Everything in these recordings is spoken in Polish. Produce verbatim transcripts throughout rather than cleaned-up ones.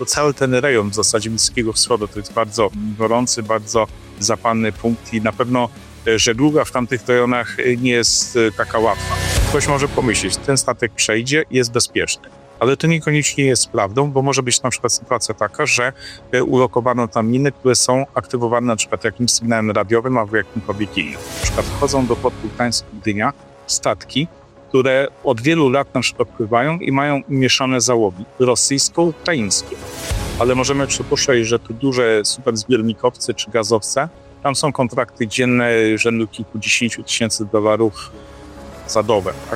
to cały ten rejon w zasadzie Bliskiego Wschodu to jest bardzo gorący, bardzo zapalny punkt i na pewno żegluga w tamtych rejonach nie jest taka łatwa. Ktoś może pomyśleć, ten statek przejdzie i jest bezpieczny. Ale to niekoniecznie jest prawdą, bo może być na przykład sytuacja taka, że ulokowano tam miny, które są aktywowane na przykład jakimś sygnałem radiowym albo jakimkolwiek innym. Na przykład wchodzą do portu Gdańsk-Gdynia statki, które od wielu lat na przykład pływają i mają mieszane załogi rosyjsko-ukraińskie. Ale możemy przypuszczać, że tu duże superzbiornikowce czy gazowce, tam są kontrakty dzienne rzędu kilkudziesięciu tysięcy dolarów za dobę, tak?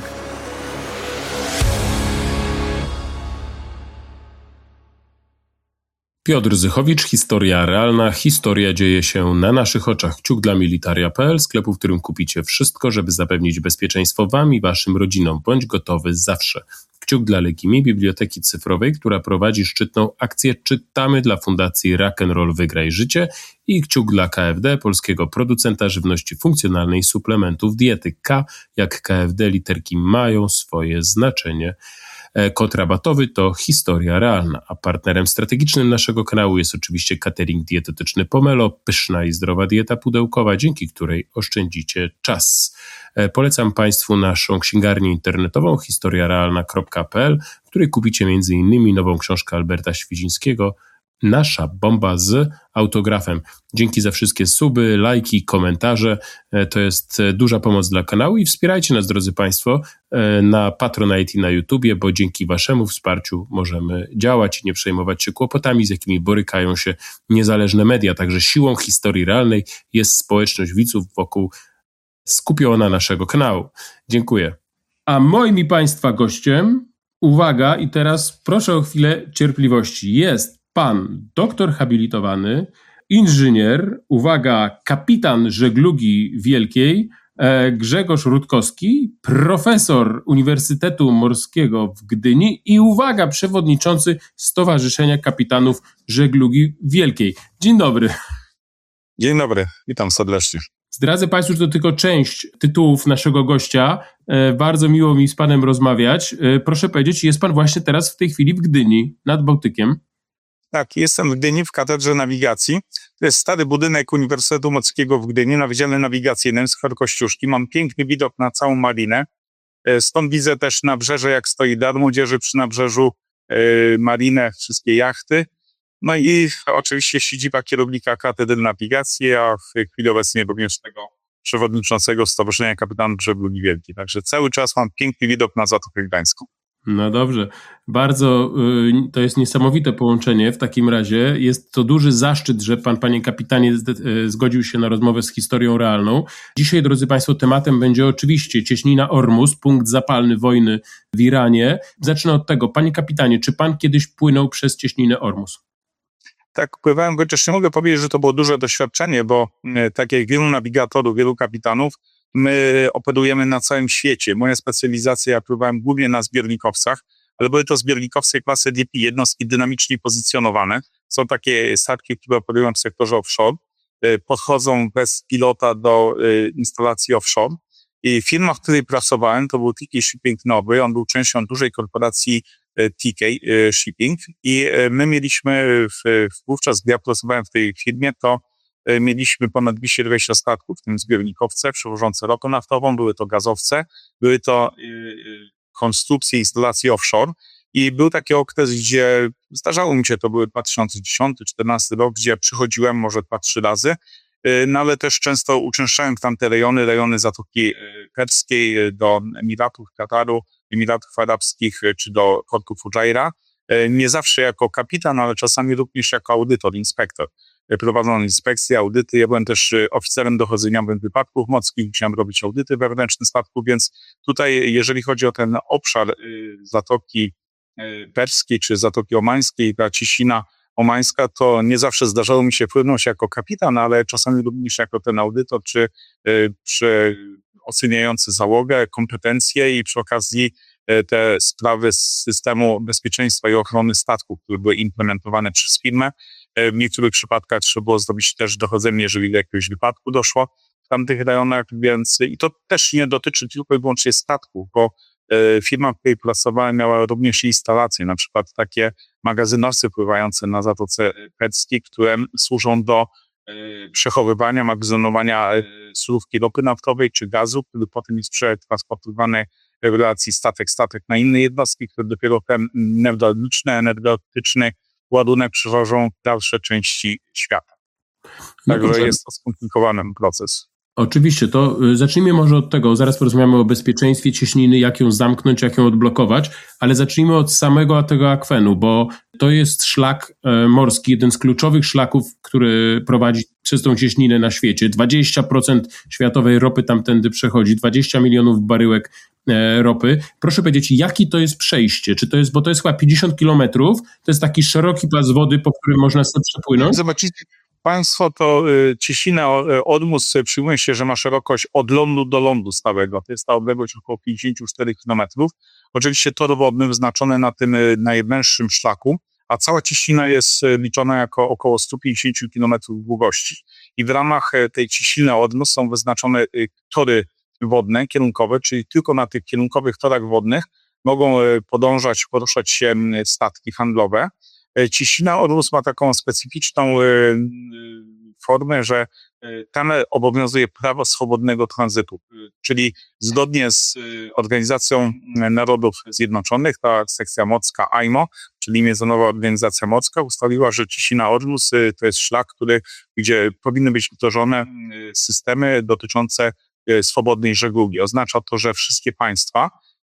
Piotr Zychowicz, Historia Realna. Historia dzieje się na naszych oczach. Kciuk dla Militaria kropka p l, sklepu, w którym kupicie wszystko, żeby zapewnić bezpieczeństwo wam i waszym rodzinom. Bądź gotowy zawsze. Kciuk dla Legimi, biblioteki cyfrowej, która prowadzi szczytną akcję Czytamy dla Fundacji Rock'n'Roll Wygraj Życie, i kciuk dla K F D, polskiego producenta żywności funkcjonalnej i suplementów diety. K jak K F D, literki mają swoje znaczenie. Kod rabatowy to Historia Realna, a partnerem strategicznym naszego kanału jest oczywiście catering dietetyczny Pomelo, pyszna i zdrowa dieta pudełkowa, dzięki której oszczędzicie czas. Polecam Państwu naszą księgarnię internetową historia realna kropka p l, w której kupicie między innymi nową książkę Alberta Świdzińskiego, Nasza bomba z autografem. Dzięki za wszystkie suby, lajki, komentarze. To jest duża pomoc dla kanału i wspierajcie nas, drodzy Państwo, na Patronite i na YouTubie, bo dzięki Waszemu wsparciu możemy działać i nie przejmować się kłopotami, z jakimi borykają się niezależne media. Także siłą historii realnej jest społeczność widzów wokół skupiona naszego kanału. Dziękuję. A moim i Państwa gościem, uwaga, i teraz proszę o chwilę cierpliwości, jest pan doktor habilitowany, inżynier, uwaga, kapitan żeglugi wielkiej, Grzegorz Rutkowski, profesor Uniwersytetu Morskiego w Gdyni i uwaga, przewodniczący Stowarzyszenia Kapitanów Żeglugi Wielkiej. Dzień dobry. Dzień dobry, witam serdecznie. Zdradzę Państwu, że to tylko część tytułów naszego gościa. Bardzo miło mi z panem rozmawiać. Proszę powiedzieć, jest pan właśnie teraz w tej chwili w Gdyni, nad Bałtykiem. Tak, jestem w Gdyni w Katedrze Nawigacji. To jest stary budynek Uniwersytetu Morskiego w Gdyni na Wydziale Nawigacyjnym z Kościuszki. Mam piękny widok na całą marinę. Stąd widzę też nabrzeże, jak stoi Dar Młodzieży przy nabrzeżu, marinę, wszystkie jachty. No i oczywiście siedziba kierownika Katedry Nawigacji, a w chwili obecnej również tego przewodniczącego Stowarzyszenia Kapitanów Żeglugi Wielkiej. Także cały czas mam piękny widok na Zatokę Gdańską. No dobrze, bardzo y, to jest niesamowite połączenie. W takim razie jest to duży zaszczyt, że pan, panie kapitanie, z, y, zgodził się na rozmowę z historią realną. Dzisiaj, drodzy Państwo, tematem będzie oczywiście cieśnina Ormus, punkt zapalny wojny w Iranie. Zacznę od tego, panie kapitanie, czy pan kiedyś płynął przez cieśninę Ormus? Tak, pływałem, chociaż nie mogę powiedzieć, że to było duże doświadczenie, bo y, tak jak wielu nawigatorów, wielu kapitanów, my operujemy na całym świecie. Moja specjalizacja, ja pływałem głównie na zbiornikowcach, ale były to zbiornikowce klasy D P, jednostki dynamicznie pozycjonowane. Są takie statki, które operują w sektorze offshore, podchodzą bez pilota do instalacji offshore. I firma, w której pracowałem, to był T K Shipping Nowy, on był częścią dużej korporacji T K Shipping i my mieliśmy, w, wówczas gdy ja pracowałem w tej firmie, to mieliśmy ponad dwieście dwadzieścia statków, w tym zbiornikowce przewożące ropę naftową, były to gazowce, były to y, konstrukcje, instalacje offshore i był taki okres, gdzie zdarzało mi się, to były dwa tysiące dziesiąty, czternasty rok, gdzie przychodziłem może dwa, trzy razy, y, no ale też często uczęszczałem w tamte rejony, rejony Zatoki Perskiej, do Emiratów, Kataru, Emiratów Arabskich czy do portu Fujairah. Y, nie zawsze jako kapitan, ale czasami również jako audytor, inspektor. Prowadzono inspekcje, audyty. Ja byłem też oficerem dochodzeniowym wypadków morskich, musiałem robić audyty wewnętrzne statków, więc tutaj, jeżeli chodzi o ten obszar Zatoki Perskiej czy Zatoki Omańskiej, ta cieśnina omańska, to nie zawsze zdarzało mi się płynąć jako kapitan, ale czasami również jako ten audytor, czy przy oceniający załogę, kompetencje i przy okazji te sprawy z systemu bezpieczeństwa i ochrony statków, które były implementowane przez firmę. W niektórych przypadkach trzeba było zrobić też dochodzenie, jeżeli do jakiegoś wypadku doszło w tamtych rejonach, więc i to też nie dotyczy tylko i wyłącznie statków, bo Firma, w której pracowałem, miała również instalacje, na przykład takie magazynowce pływające na Zatoce Perskiej, które służą do przechowywania, magazynowania surówki ropy naftowej czy gazu, który potem jest przetransportowany w relacji statek-statek na inne jednostki, które dopiero ten newralgiczny, energetyczny ładunek przewożą w dalsze części świata. Także no jest to skomplikowany proces. Oczywiście, to zacznijmy może od tego, zaraz porozmawiamy o bezpieczeństwie cieśniny, jak ją zamknąć, jak ją odblokować, ale zacznijmy od samego tego akwenu, bo to jest szlak morski, jeden z kluczowych szlaków, który prowadzi przez tą cieśninę na świecie. dwadzieścia procent światowej ropy tamtędy przechodzi, dwadzieścia milionów baryłek ropy. Proszę powiedzieć, jaki to jest przejście? Czy to jest, bo to jest chyba pięćdziesiąt kilometrów, to jest taki szeroki pas wody, po którym można sobie przepłynąć? Zobaczycie Państwo, to y, cieśnina Ormus przyjmuje się, że ma szerokość od lądu do lądu stałego. To jest ta odległość około pięćdziesiąt cztery kilometrów. Oczywiście tor wodny wyznaczony na tym y, najwęższym szlaku, a cała cieśnina jest y, liczona jako około sto pięćdziesiąt kilometrów długości. I w ramach y, tej cieśniny Ormus są wyznaczone y, tory wodne, kierunkowe, czyli tylko na tych kierunkowych torach wodnych mogą y, podążać, poruszać się y, statki handlowe. Cieśnina Ormus ma taką specyficzną y, y, formę, że y, tam obowiązuje prawo swobodnego tranzytu, y, czyli zgodnie z y, Organizacją Narodów Zjednoczonych, ta sekcja morska I M O, czyli Międzynarodowa Organizacja Morska, ustaliła, że cieśnina Ormus y, to jest szlak, który, gdzie powinny być wdrożone y, systemy dotyczące y, swobodnej żeglugi. Oznacza to, że wszystkie państwa,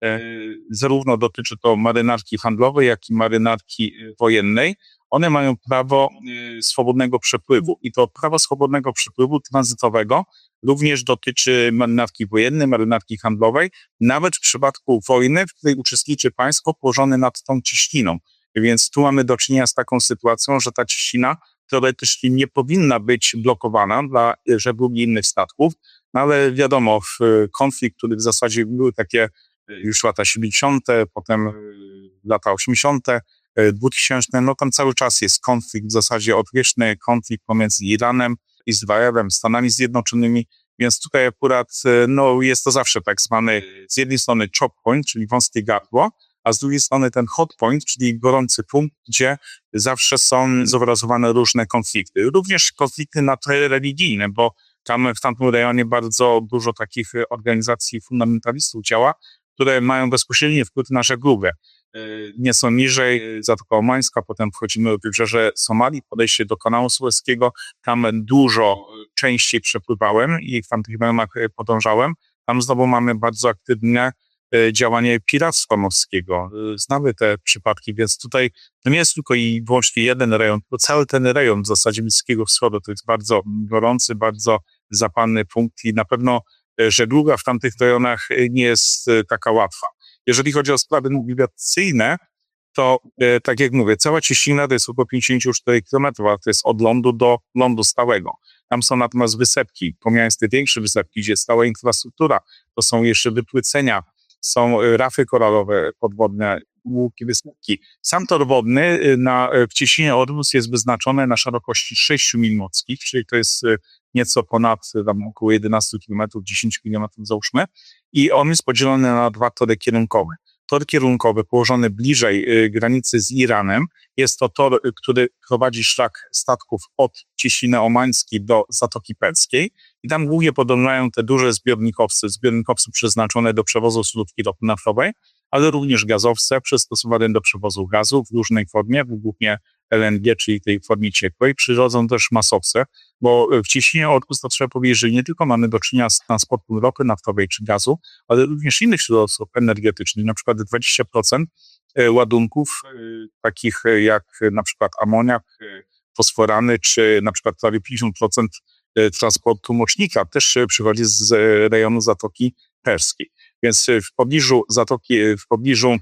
zarówno dotyczy to marynarki handlowej, jak i marynarki wojennej, one mają prawo swobodnego przepływu i to prawo swobodnego przepływu tranzytowego również dotyczy marynarki wojennej, marynarki handlowej, nawet w przypadku wojny, w której uczestniczy państwo położone nad tą cieśniną. Więc tu mamy do czynienia z taką sytuacją, że ta cieśnina teoretycznie nie powinna być blokowana dla żeglugi innych statków, no ale wiadomo, w konflikt, który w zasadzie były takie już lata siedemdziesiąte, potem lata osiemdziesiąte, dwutysięczne, no tam cały czas jest konflikt, w zasadzie odwieczny konflikt pomiędzy Iranem, Izraelem, Stanami Zjednoczonymi, więc tutaj akurat no, jest to zawsze tak zwany z jednej strony choke point, czyli wąskie gardło, a z drugiej strony ten hot point, czyli gorący punkt, gdzie zawsze są zobrazowane różne konflikty. Również konflikty na tle religijnym, bo tam w tamtym rejonie bardzo dużo takich organizacji fundamentalistów działa, które mają bezpośredni wpływ na żeglugę. Nieco niżej Zatoka Omańska, potem wchodzimy w wybrzeże Somalii, podejście do kanału Sueskiego, tam dużo częściej przepływałem i w tamtych rejonach podążałem. Tam znowu mamy bardzo aktywne działanie piractwa morskiego. Znamy te przypadki, więc tutaj to nie jest tylko i wyłącznie jeden rejon, to cały ten rejon w zasadzie Bliskiego Wschodu to jest bardzo gorący, bardzo zapalny punkt i na pewno żegluga w tamtych rejonach nie jest taka łatwa. Jeżeli chodzi o sprawy nawigacyjne, to e, tak jak mówię, cała cieśnina to jest około pięćdziesiąt cztery kilometry, a to jest od lądu do lądu stałego. Tam są natomiast wysepki, pomijając te większe wysepki, gdzie jest stała infrastruktura, to są jeszcze wypłycenia, są rafy koralowe podwodne, łuki, wysepki. Sam tor wodny na, w cieśninie Ormus jest wyznaczony na szerokości sześć mil morskich, czyli to jest nieco ponad tam około jedenaście kilometrów, dziesięć kilometrów załóżmy, i on jest podzielony na dwa tory kierunkowe. Tor kierunkowy położony bliżej y, granicy z Iranem jest to tor, y, który prowadzi szlak statków od Cieśniny Omańskiej do Zatoki Perskiej i tam głównie podążają te duże zbiornikowce, zbiornikowce przeznaczone do przewozu surówki ropy naftowej, ale również gazowce przystosowane do przewozu gazu w różnej formie, głównie L N G, czyli tej formie ciekłej. Przychodzą też masowce, bo w cieśninie Ormus to trzeba powiedzieć, że nie tylko mamy do czynienia z transportem ropy naftowej czy gazu, ale również innych środowisk energetycznych, na przykład dwadzieścia procent ładunków takich jak na przykład amoniak, fosforany, czy na przykład prawie pięćdziesiąt procent transportu mocznika też przychodzi z rejonu Zatoki Perskiej. Więc w pobliżu Zatoki, w pobliżu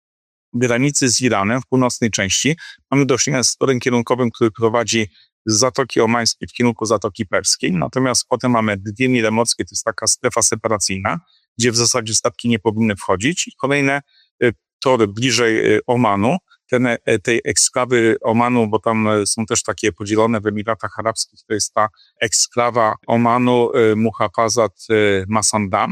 granicy z Iranem, w północnej części, mamy do czynienia z torem kierunkowym, który prowadzi z Zatoki Omańskiej w kierunku Zatoki Perskiej. Natomiast potem mamy dwie mile morskie, to jest taka strefa separacyjna, gdzie w zasadzie statki nie powinny wchodzić. I kolejne tory bliżej Omanu, ten, tej eksklawy Omanu, bo tam są też takie podzielone w Emiratach Arabskich, to jest ta eksklawa Omanu, Muhafazat Masandam.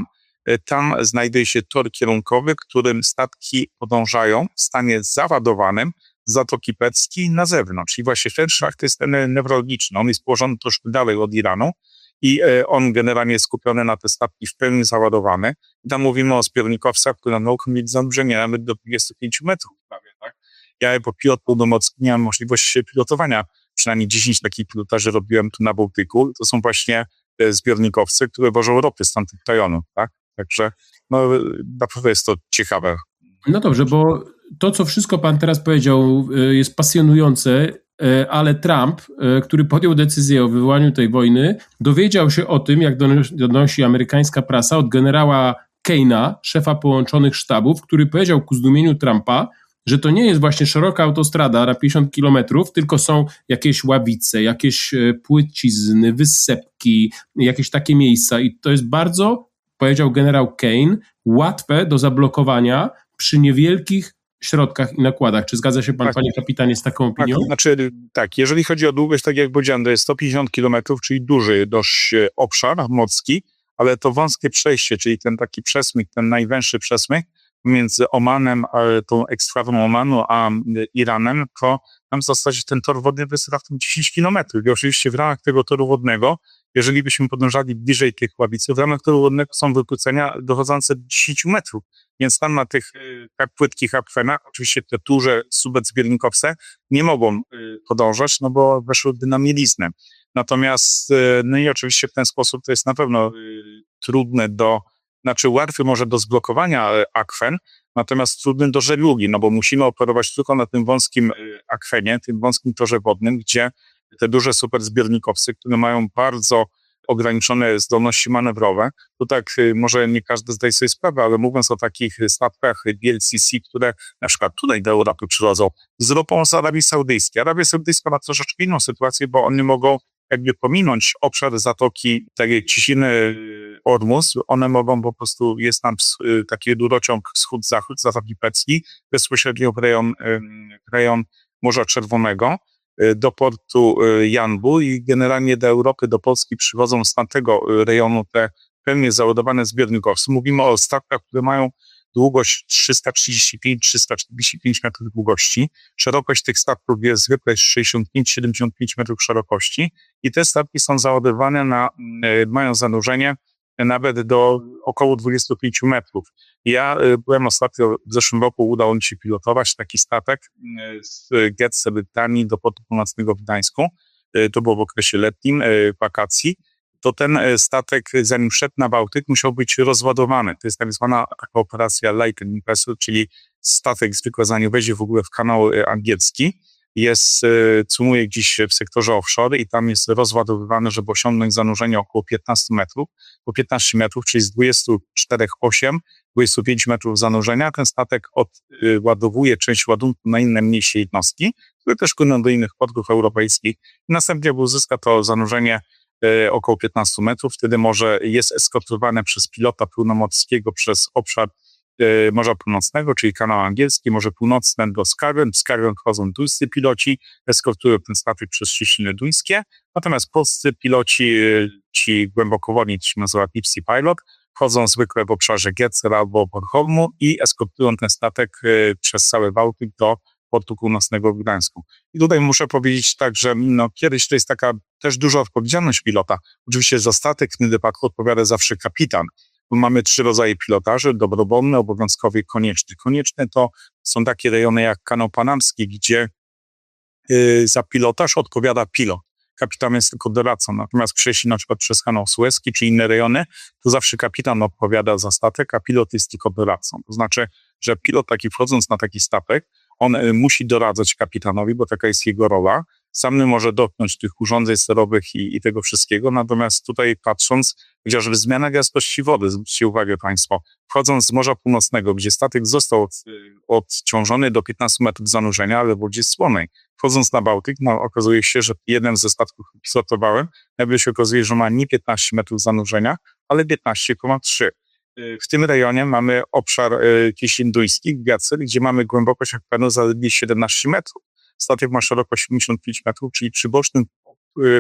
tam znajduje się tor kierunkowy, którym statki podążają w stanie załadowanym z Zatoki Perskiej na zewnątrz. I właśnie ten szlak to jest ten newralgiczny. On jest położony troszkę dalej od Iranu i on generalnie jest skupiony na te statki w pełni załadowane. I tam mówimy o zbiornikowcach, które mogą mieć zanurzennie nawet do dwudziestu pięciu metrów prawie, tak? Ja jako pilot pełnomocny miałem możliwość pilotowania. Przynajmniej dziesięć takich pilotaży robiłem tu na Bałtyku. To są właśnie te zbiornikowce, które wożą ropy z tamtych rejonów, tak? Także no, naprawdę jest to ciekawe. No dobrze, bo to, co wszystko pan teraz powiedział, jest pasjonujące, ale Trump, który podjął decyzję o wywołaniu tej wojny, dowiedział się o tym, jak donosi amerykańska prasa, od generała Keina, szefa połączonych sztabów, który powiedział ku zdumieniu Trumpa, że to nie jest właśnie szeroka autostrada na pięćdziesiąt kilometrów, tylko są jakieś ławice, jakieś płycizny, wysepki, jakieś takie miejsca i to jest bardzo, powiedział generał Kein, łatwe do zablokowania przy niewielkich środkach i nakładach. Czy zgadza się pan, tak, panie kapitanie, z taką opinią? Tak, znaczy, tak, jeżeli chodzi o długość, tak jak powiedziałem, to jest sto pięćdziesiąt kilometrów, czyli duży dość obszar morski, ale to wąskie przejście, czyli ten taki przesmyk, ten najwęższy przesmyk między Omanem, a tą eksklawą Omanu, a Iranem, to tam w zasadzie ten tor wodny wysyła w tym dziesięć kilometrów. I oczywiście w ramach tego toru wodnego, jeżeli byśmy podążali bliżej tych ławicy, w ramach toru wodnego są wykłócenia dochodzące do dziesięciu metrów. Więc tam na tych tak płytkich akwenach, oczywiście te duże subezbiornikowce nie mogą podążać, no bo weszłyby na mieliznę. Natomiast, no i oczywiście w ten sposób to jest na pewno trudne do, znaczy łatwy może do zblokowania akwen, natomiast trudny do żeglugi, no bo musimy operować tylko na tym wąskim akwenie, tym wąskim torze wodnym, gdzie te duże superzbiornikowce, które mają bardzo ograniczone zdolności manewrowe, to tak może nie każdy zdaje sobie sprawę, ale mówiąc o takich statkach D L C C, które na przykład tutaj do Europy przychodzą z ropą z Arabii Saudyjskiej. Arabia Saudyjska ma troszeczkę inną sytuację, bo oni mogą jakby pominąć obszar zatoki tej ciśniny Ormus, one mogą po prostu, jest tam taki rurociąg wschód-zachód Zatoki Perskiej, bezpośrednio w rejon, w rejon Morza Czerwonego, do portu Janbu i generalnie do Europy, do Polski przychodzą z tamtego rejonu te pełnie załadowane zbiornikowce. Mówimy o statkach, które mają długość trzysta trzydzieści pięć do trzystu czterdziestu pięciu metrów długości. Szerokość tych statków jest zwykle sześćdziesiąt pięć do siedemdziesięciu pięciu metrów szerokości i te statki są załadowane na, mają zanurzenie nawet do około dwudziestu pięciu metrów. Ja byłem ostatnio, w zeszłym roku udało mi się pilotować taki statek z Getze Brytanii do portu północnego w Gdańsku. To było w okresie letnim, wakacji. To ten statek, zanim szedł na Bałtyk, musiał być rozładowany. To jest tak zwana taka operacja lightning vessel, czyli statek zwykle zanim wejdzie w ogóle w kanał angielski. Jest, cumuje gdzieś w sektorze offshore i tam jest rozładowywany, żeby osiągnąć zanurzenie około piętnastu metrów. Po piętnaście metrów, czyli z dwudziestu czterech przecinek osiem do dwudziestu pięciu metrów zanurzenia, ten statek odładowuje część ładunku na inne mniejsze jednostki, które też płyną do innych portów europejskich. I następnie uzyska to zanurzenie około piętnastu metrów. Wtedy może jest eskortowane przez pilota pełnomocnego przez obszar Morza Północnego, czyli kanał angielski, Morze Północne do Skarwen. W Skarwen chodzą duńscy piloci, eskortują ten statek przez cieśniny duńskie, natomiast polscy piloci, ci głębokowodni, to się nazywa Deep Sea Pilot, chodzą zwykle w obszarze Getzer albo Bornholmu i eskortują ten statek przez cały Bałtyk do portu północnego w Gdańsku. I tutaj muszę powiedzieć tak, że no, kiedyś to jest taka też duża odpowiedzialność pilota. Oczywiście za statek w tym wypadku odpowiada zawsze kapitan. Mamy trzy rodzaje pilotaży, dobrowolny, obowiązkowy i konieczny. Konieczne to są takie rejony jak kanał panamski, gdzie y, za pilotaż odpowiada pilot. Kapitan jest tylko doradcą, natomiast przejście na przykład przez kanał Suezki czy inne rejony, to zawsze kapitan odpowiada za statek, a pilot jest tylko doradcą. To znaczy, że pilot taki wchodząc na taki statek, on y, musi doradzać kapitanowi, bo taka jest jego rola. Sam nie może dotknąć tych urządzeń sterowych i, i tego wszystkiego, natomiast tutaj patrząc, chociażby zmiana gęstości wody, zwróćcie uwagę Państwo, wchodząc z Morza Północnego, gdzie statek został od, odciążony do piętnastu metrów zanurzenia, ale w wodzie słonej, wchodząc na Bałtyk, no, okazuje się, że jeden ze statków, który pilotowałem, nagle się okazuje, że ma nie piętnaście metrów zanurzenia, ale piętnaście przecinek trzy. W tym rejonie mamy obszar cieśnin duńskich, Getzer, gdzie mamy głębokość akwenu zaledwie siedemnaście metrów. Statek ma szerokość siedemdziesiąt pięć metrów, czyli przy bocznym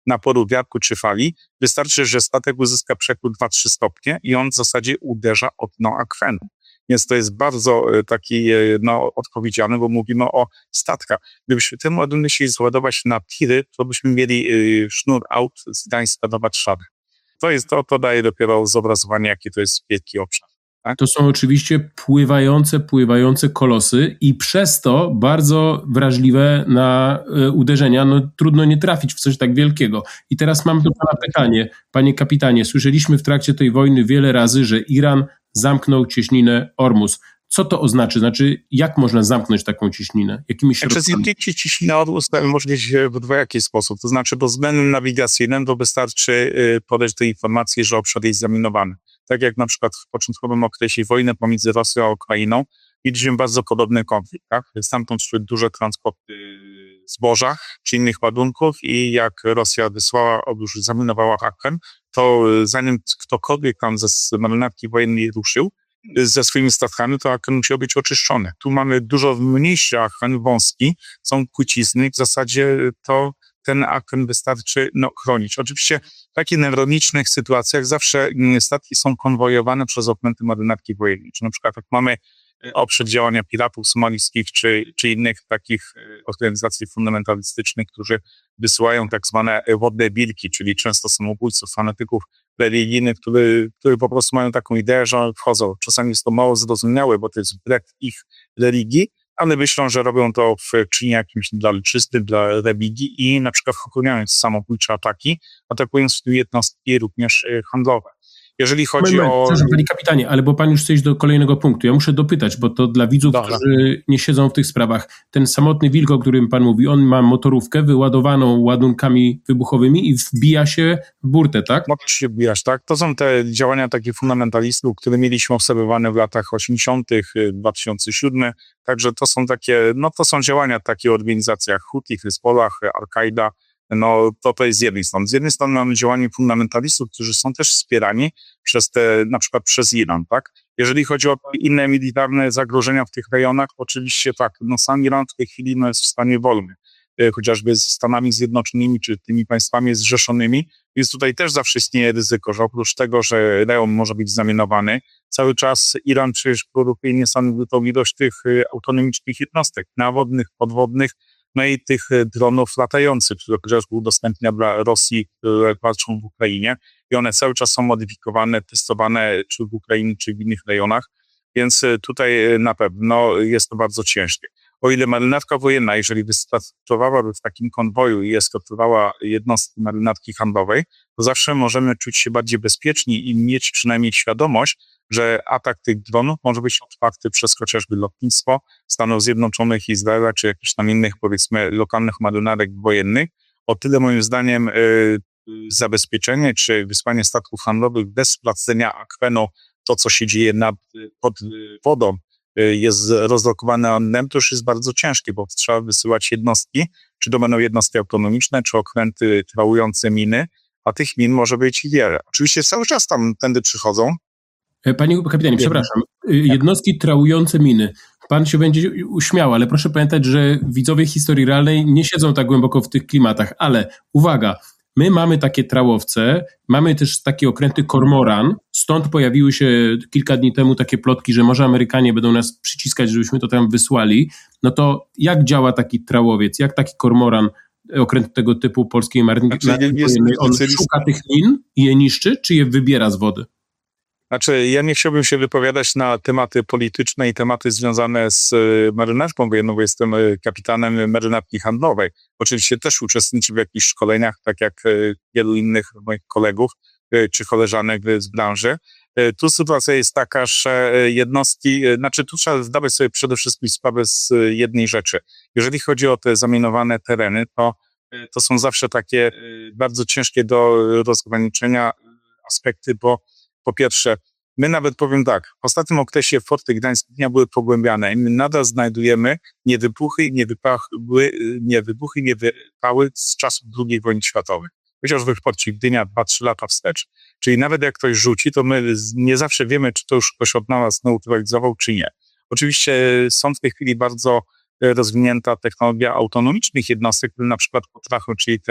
naporu wiatru czy fali, wystarczy, że statek uzyska przekrój dwa trzy stopnie i on w zasadzie uderza o dno akwenu. Więc to jest bardzo taki no, odpowiedzialny, bo mówimy o statkach. Gdybyśmy ten ładunek chcieli zładować na tiry, to byśmy mieli y, sznur aut z Gdańska do Warszawy. To jest to, to daje dopiero zobrazowanie, jaki to jest wielki obszar. Tak? To są oczywiście pływające, pływające kolosy i przez to bardzo wrażliwe na y, uderzenia. No, trudno nie trafić w coś tak wielkiego. I teraz mam do pana pytanie. Panie kapitanie, słyszeliśmy w trakcie tej wojny wiele razy, że Iran zamknął cieśninę Ormus. Co to oznacza? Znaczy, jak można zamknąć taką cieśninę? Jakimi środkami? Przez zamknięcie cieśniny Ormus możliwe w dwojaki sposób. To znaczy, pod względem nawigacyjnym to wystarczy podać do informacji, że obszar jest zaminowany. Tak jak na przykład w początkowym okresie wojny pomiędzy Rosją a Ukrainą widzimy bardzo podobny konflikt. Tak? Stamtąd szły duże transporty zboża czy innych ładunków i jak Rosja wysłała, już zaminowała akwen, to zanim ktokolwiek tam ze marynarki wojennej ruszył ze swoimi statkami, to akwen musiał być oczyszczony. Tu mamy dużo mniejszy akwen, wąski, są płycizny, w zasadzie to ten akwen wystarczy no, chronić. Oczywiście w takich newralgicznych sytuacjach zawsze statki są konwojowane przez okręty marynarki wojennej. Czy na przykład jak mamy obszar działania piratów somalijskich czy, czy innych takich organizacji fundamentalistycznych, którzy wysyłają tak zwane wodne wilki, czyli często samobójców, fanatyków religijnych, którzy, którzy po prostu mają taką ideę, że wchodzą. Czasami jest to mało zrozumiałe, bo to jest wbrew ich religii, ale myślą, że robią to w czynie jakimś dla ojczyzny, dla religii i na przykład wykonując samobójcze ataki, atakując jednostki również handlowe. Jeżeli chodzi Moment, o... Przepraszam, panie kapitanie, ale bo pan już chce iść do kolejnego punktu. Ja muszę dopytać, bo to dla widzów, Dobra. którzy nie siedzą w tych sprawach. Ten samotny wilk, o którym pan mówi, on ma motorówkę wyładowaną ładunkami wybuchowymi i wbija się w burtę, tak? Może się wbijać, tak? To są te działania takich fundamentalistów, które mieliśmy obserwowane w latach osiemdziesiątych, dwa tysiące siódmy. Także to są takie, no to są działania takie organizacji jak Houthi, Hezbollah, Al-Kaida. No to to jest z jednej strony. Z jednej strony mamy działanie fundamentalistów, którzy są też wspierani przez te, na przykład przez Iran, tak? Jeżeli chodzi o inne militarne zagrożenia w tych rejonach, oczywiście tak, no sam Iran w tej chwili no, jest w stanie wolny, chociażby z Stanami Zjednoczonymi, czy tymi państwami zrzeszonymi, więc tutaj też zawsze istnieje ryzyko, że oprócz tego, że rejon może być zaminowany, cały czas Iran przecież produkuje niesamowitą ilość tych autonomicznych jednostek, nawodnych, podwodnych, no i tych dronów latających, które chociażby udostępnia dla Rosji, które walczą w Ukrainie i one cały czas są modyfikowane, testowane czy w Ukrainie, czy w innych rejonach, więc tutaj na pewno jest to bardzo ciężkie. O ile marynarka wojenna, jeżeli wystartowałaby w takim konwoju i eskortowała jednostki marynarki handlowej, to zawsze możemy czuć się bardziej bezpieczni i mieć przynajmniej świadomość, że atak tych dronów może być otwarty przez chociażby lotnictwo Stanów Zjednoczonych, Izraela, czy jakichś tam innych, powiedzmy, lokalnych marynarek wojennych. O tyle moim zdaniem y, zabezpieczenie czy wysłanie statków handlowych bez spłacenia akwenu, to co się dzieje nad, pod wodą, y, jest rozlokowane onnem, to już jest bardzo ciężkie, bo trzeba wysyłać jednostki, czy to będą jednostki autonomiczne, czy okręty trałujące miny, a tych min może być wiele. Oczywiście cały czas tam tędy przychodzą. Panie kapitanie, przepraszam. Jednostki trałujące miny. Pan się będzie uśmiał, ale proszę pamiętać, że widzowie historii realnej nie siedzą tak głęboko w tych klimatach. Ale uwaga, my mamy takie trałowce, mamy też takie okręty Kormoran, stąd pojawiły się kilka dni temu takie plotki, że może Amerykanie będą nas przyciskać, żebyśmy to tam wysłali. No to jak działa taki trałowiec, jak taki Kormoran, okręt tego typu polskiej marynarki wojennej, on szuka tych min i je niszczy, czy je wybiera z wody? Znaczy, ja nie chciałbym się wypowiadać na tematy polityczne i tematy związane z marynarką wojenną, bo jestem kapitanem marynarki handlowej. Oczywiście też uczestniczę w jakichś szkoleniach, tak jak wielu innych moich kolegów czy koleżanek z branży. Tu sytuacja jest taka, że jednostki, znaczy tu trzeba zdawać sobie przede wszystkim sprawę z jednej rzeczy. Jeżeli chodzi o te zaminowane tereny, to, to są zawsze takie bardzo ciężkie do rozgraniczenia aspekty, bo po pierwsze, my nawet powiem tak, w ostatnim okresie forty gdańskie były pogłębiane i my nadal znajdujemy niewybuchy i niewypały, niewybuchy i niewypały z czasów drugiej wojny światowej. Chociażby w porcie Gdynia dwa trzy lata wstecz. Czyli nawet jak ktoś rzuci, to my nie zawsze wiemy, czy to już ktoś od nas neutralizował, czy nie. Oczywiście są w tej chwili bardzo rozwinięta technologia autonomicznych jednostek, które na przykład potrafią, czyli te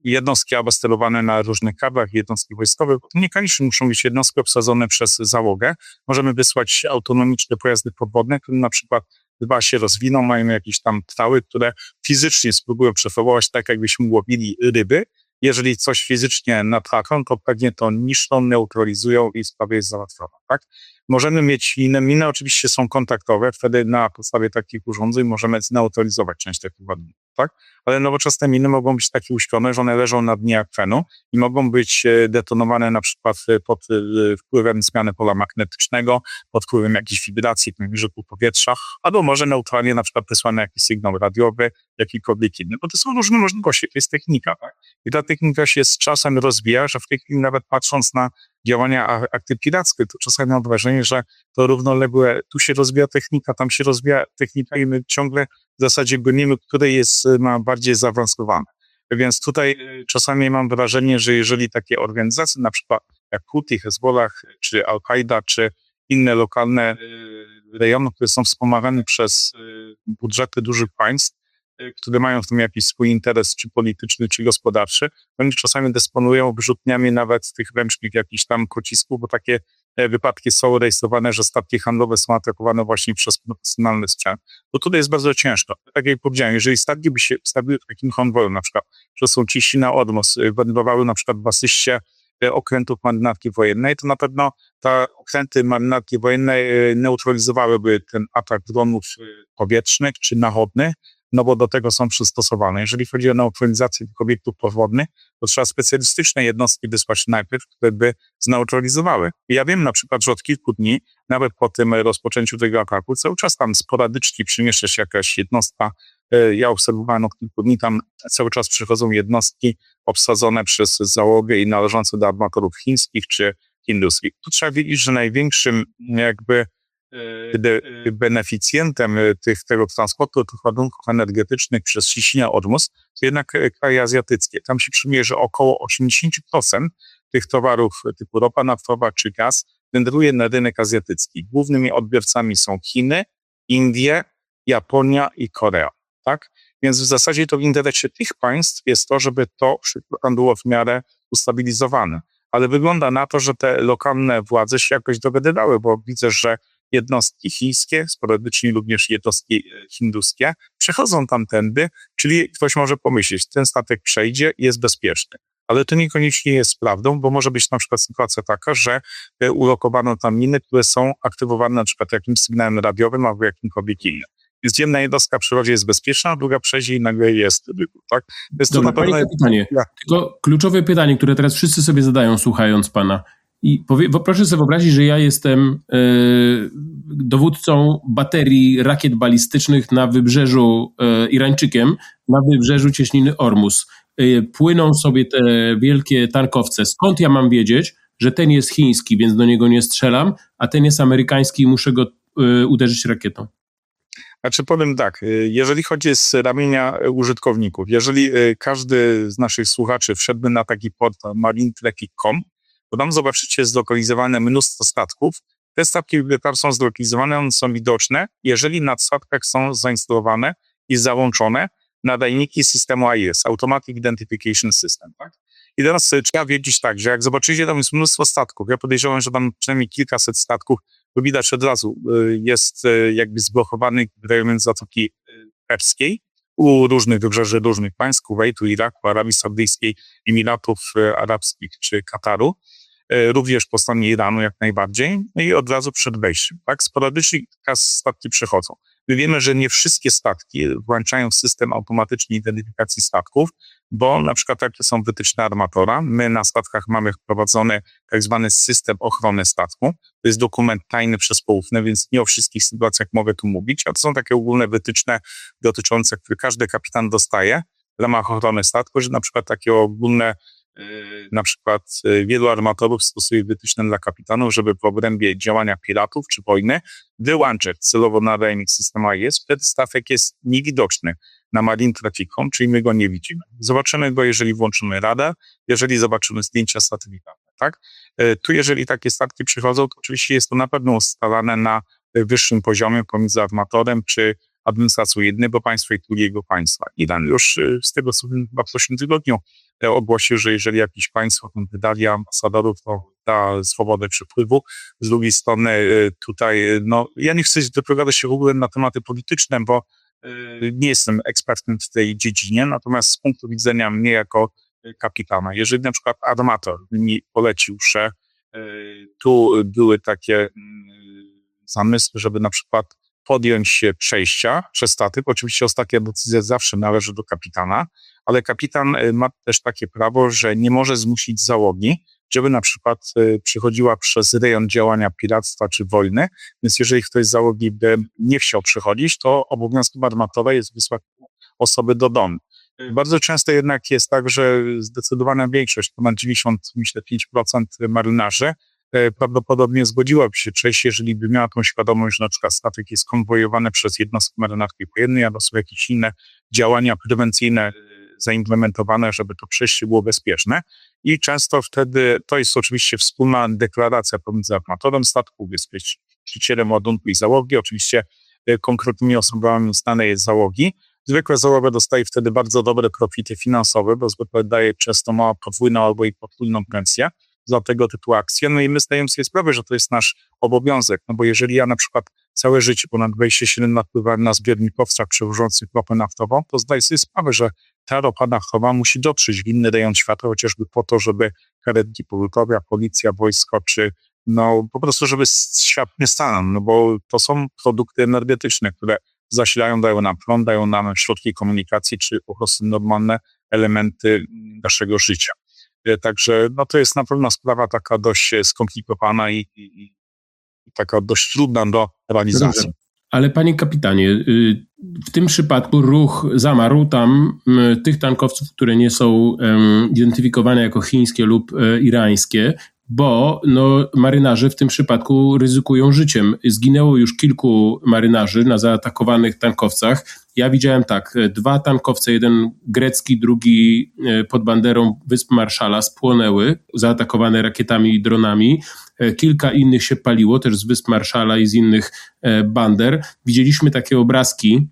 jednostki albo sterowane na różnych kablach, jednostki wojskowe. Niekoniecznie muszą być jednostki obsadzone przez załogę. Możemy wysłać autonomiczne pojazdy podwodne, które na przykład dwa się rozwiną, mają jakieś tam trały, które fizycznie spróbują przeformować tak, jakbyśmy łowili ryby. Jeżeli coś fizycznie natrafią, to pewnie to niszczą, neutralizują i sprawa jest załatwiona, tak? Możemy mieć miny. Miny oczywiście są kontaktowe, wtedy na podstawie takich urządzeń możemy zneutralizować część takich ładunków, tak? Ale nowoczesne miny mogą być takie uśpione, że one leżą na dnie akwenu i mogą być detonowane na przykład pod wpływem zmiany pola magnetycznego, pod wpływem jakichś wibracji, wyrzutów powietrza, albo może neutralnie na przykład wysłany jakiś sygnał radiowy, jakikolwiek inny, bo to są różne możliwości, to jest technika, tak? I ta technika się z czasem rozwija, że w tej chwili nawet patrząc na działania akty pirackie, to czasami mam wrażenie, że to równoległe, tu się rozwija technika, tam się rozwija technika i my ciągle w zasadzie gonimy, które jest ma bardziej zaawansowane. Więc tutaj czasami mam wrażenie, że jeżeli takie organizacje, na przykład jak Houthi, Hezbollah, czy Al-Kaida, czy inne lokalne rejony, które są wspomagane przez budżety dużych państw, które mają w tym jakiś swój interes, czy polityczny, czy gospodarczy, oni czasami dysponują wyrzutniami nawet tych ręcznych jakichś tam pocisków, bo takie wypadki są rejestrowane, że statki handlowe są atakowane właśnie przez profesjonalny sprzęt. Bo tutaj jest bardzo ciężko. Tak jak powiedziałem, jeżeli statki by się wstawiły w takim konwoju, na przykład, że są Ciśnina Ormus, wędrowały na przykład w asyście okrętów marynarki wojennej, to na pewno te okręty marynarki wojennej neutralizowałyby ten atak dronów powietrznych czy nawodnych, no bo do tego są przystosowane. Jeżeli chodzi o neutralizację tych obiektów podwodnych, to trzeba specjalistyczne jednostki wysłać najpierw, które by zneutralizowały. I ja wiem na przykład, że od kilku dni, nawet po tym rozpoczęciu tego ataku, cały czas tam sporadycznie przymieszcza się jakaś jednostka. Ja obserwowałem od kilku dni, tam cały czas przychodzą jednostki obsadzone przez załogę i należące do armatorów chińskich czy hinduskich. Tu trzeba wiedzieć, że największym jakby beneficjentem tych, tego transportu, tych ładunków energetycznych przez Ciśnina Ormus to jednak kraje azjatyckie. Tam się przyjmuje, że około osiemdziesiąt procent tych towarów typu ropa naftowa czy gaz wędruje na rynek azjatycki. Głównymi odbiorcami są Chiny, Indie, Japonia i Korea. Tak? Więc w zasadzie to w interesie tych państw jest to, żeby to szybko było w miarę ustabilizowane. Ale wygląda na to, że te lokalne władze się jakoś dogadywały, bo widzę, że jednostki chińskie, sporadycznie również jednostki hinduskie, przechodzą tamtędy, czyli ktoś może pomyśleć, ten statek przejdzie i jest bezpieczny. Ale to niekoniecznie jest prawdą, bo może być na przykład sytuacja taka, że ulokowano tam miny, które są aktywowane na przykład jakimś sygnałem radiowym albo jakimkolwiek innym. Więc jedna jednostka przy wodzie jest bezpieczna, a druga przejdzie i nagle jest wybuch, tak? Więc Dobra, to na pewno... pytanie. Ja. Tylko kluczowe pytanie, które teraz wszyscy sobie zadają, słuchając pana. I powie, proszę sobie wyobrazić, że ja jestem y, dowódcą baterii rakiet balistycznych na wybrzeżu y, Irańczykiem, na wybrzeżu Cieśniny Ormus. Y, płyną sobie te wielkie tankowce. Skąd ja mam wiedzieć, że ten jest chiński, więc do niego nie strzelam, a ten jest amerykański i muszę go y, uderzyć rakietą? Znaczy powiem tak, jeżeli chodzi z ramienia użytkowników, jeżeli każdy z naszych słuchaczy wszedłby na taki portal marinetraffic kropka com, to tam zobaczycie zlokalizowane mnóstwo statków. Te statki tam są zlokalizowane, one są widoczne, jeżeli na statkach są zainstalowane i załączone nadajniki systemu A I S, Automatic Identification System. Tak? I teraz trzeba wiedzieć tak, że jak zobaczycie, tam jest mnóstwo statków, ja podejrzewam, że tam przynajmniej kilkaset statków, to widać od razu, jest jakby zblokowany w rejonie Zatoki Perskiej, u różnych wybrzeży różnych państw, Kuwejtu, Iraku, Arabii Saudyjskiej, Emiratów Arabskich czy Kataru, również po stronie Iranu jak najbardziej, no i od razu przed wejściem. Tak? Sporadycznie statki przechodzą. My wiemy, że nie wszystkie statki włączają system automatycznej identyfikacji statków, bo na przykład takie są wytyczne armatora. My na statkach mamy wprowadzony tak zwany system ochrony statku. To jest dokument tajny przezpoufny, więc nie o wszystkich sytuacjach mogę tu mówić, a to są takie ogólne wytyczne dotyczące, które każdy kapitan dostaje w ramach ochrony statku, że na przykład takie ogólne na przykład wielu armatorów stosuje wytyczne dla kapitanów, żeby w obrębie działania piratów czy wojny wyłączyć celowo nadajnik systemu A I S. Wtedy statek jest niewidoczny na marinetraffic kropka com, czyli my go nie widzimy. Zobaczymy go, jeżeli włączymy radar, jeżeli zobaczymy zdjęcia satelitarne. Tak? Tu jeżeli takie statki przychodzą, to oczywiście jest to na pewno ustalane na wyższym poziomie pomiędzy armatorem czy administracją jednego państwa i drugiego państwa. Iran już z tego co wiem, chyba w zeszłym tygodniu ogłosił, że jeżeli jakieś państwo wydali ambasadorów, to da swobodę przepływu. Z drugiej strony tutaj, no ja nie chcę dopowiadać się w ogóle na tematy polityczne, bo nie jestem ekspertem w tej dziedzinie, natomiast z punktu widzenia mnie jako kapitana, jeżeli na przykład armator mi polecił, że tu były takie zamysły, żeby na przykład podjąć się przejścia przez statek. Oczywiście ostatnia decyzja zawsze należy do kapitana, ale kapitan ma też takie prawo, że nie może zmusić załogi, żeby na przykład przechodziła przez rejon działania piractwa czy wojny. Więc jeżeli ktoś z załogi by nie chciał przechodzić, to obowiązkiem armatora jest wysłać osoby do domu. Bardzo często jednak jest tak, że zdecydowana większość, ponad dziewięćdziesiąt, myślę, pięć procent marynarzy prawdopodobnie zgodziłaby się przejść, jeżeli by miała tą świadomość, że na przykład statek jest konwojowany przez jednostki marynarki wojennej, albo są jakieś inne działania prewencyjne zaimplementowane, żeby to przejście było bezpieczne. I często wtedy, to jest oczywiście wspólna deklaracja pomiędzy armatorem statku, bezpieczycielem ładunku i załogi, oczywiście konkretnymi osobami uznanej jest załogi. Zwykle załoga dostaje wtedy bardzo dobre profity finansowe, bo zwykle daje często mała podwójną albo i potrójną pensję za tego typu akcje. No i my zdajemy sobie sprawę, że to jest nasz obowiązek, no bo jeżeli ja na przykład całe życie, ponad dwadzieścia siedem lat pływałem na zbiornikowcach przewożących ropę naftową, to zdaję sobie sprawę, że ta ropa naftowa musi dotrzeć w inny rejon świata, chociażby po to, żeby karetki pogotowia, policja, wojsko, czy no po prostu, żeby świat nie stanął, no bo to są produkty energetyczne, które zasilają, dają nam prąd, dają nam środki komunikacji, czy po prostu normalne elementy naszego życia. Także no to jest na pewno sprawa taka dość skomplikowana i, i, i taka dość trudna do realizacji. Dobrze. Ale panie kapitanie, w tym przypadku ruch zamarł tam tych tankowców, które nie są identyfikowane jako chińskie lub irańskie, bo no, marynarze w tym przypadku ryzykują życiem. Zginęło już kilku marynarzy na zaatakowanych tankowcach. Ja widziałem tak, dwa tankowce, jeden grecki, drugi pod banderą Wysp Marszala spłonęły, zaatakowane rakietami i dronami. Kilka innych się paliło, też z Wysp Marszala i z innych bander. Widzieliśmy takie obrazki,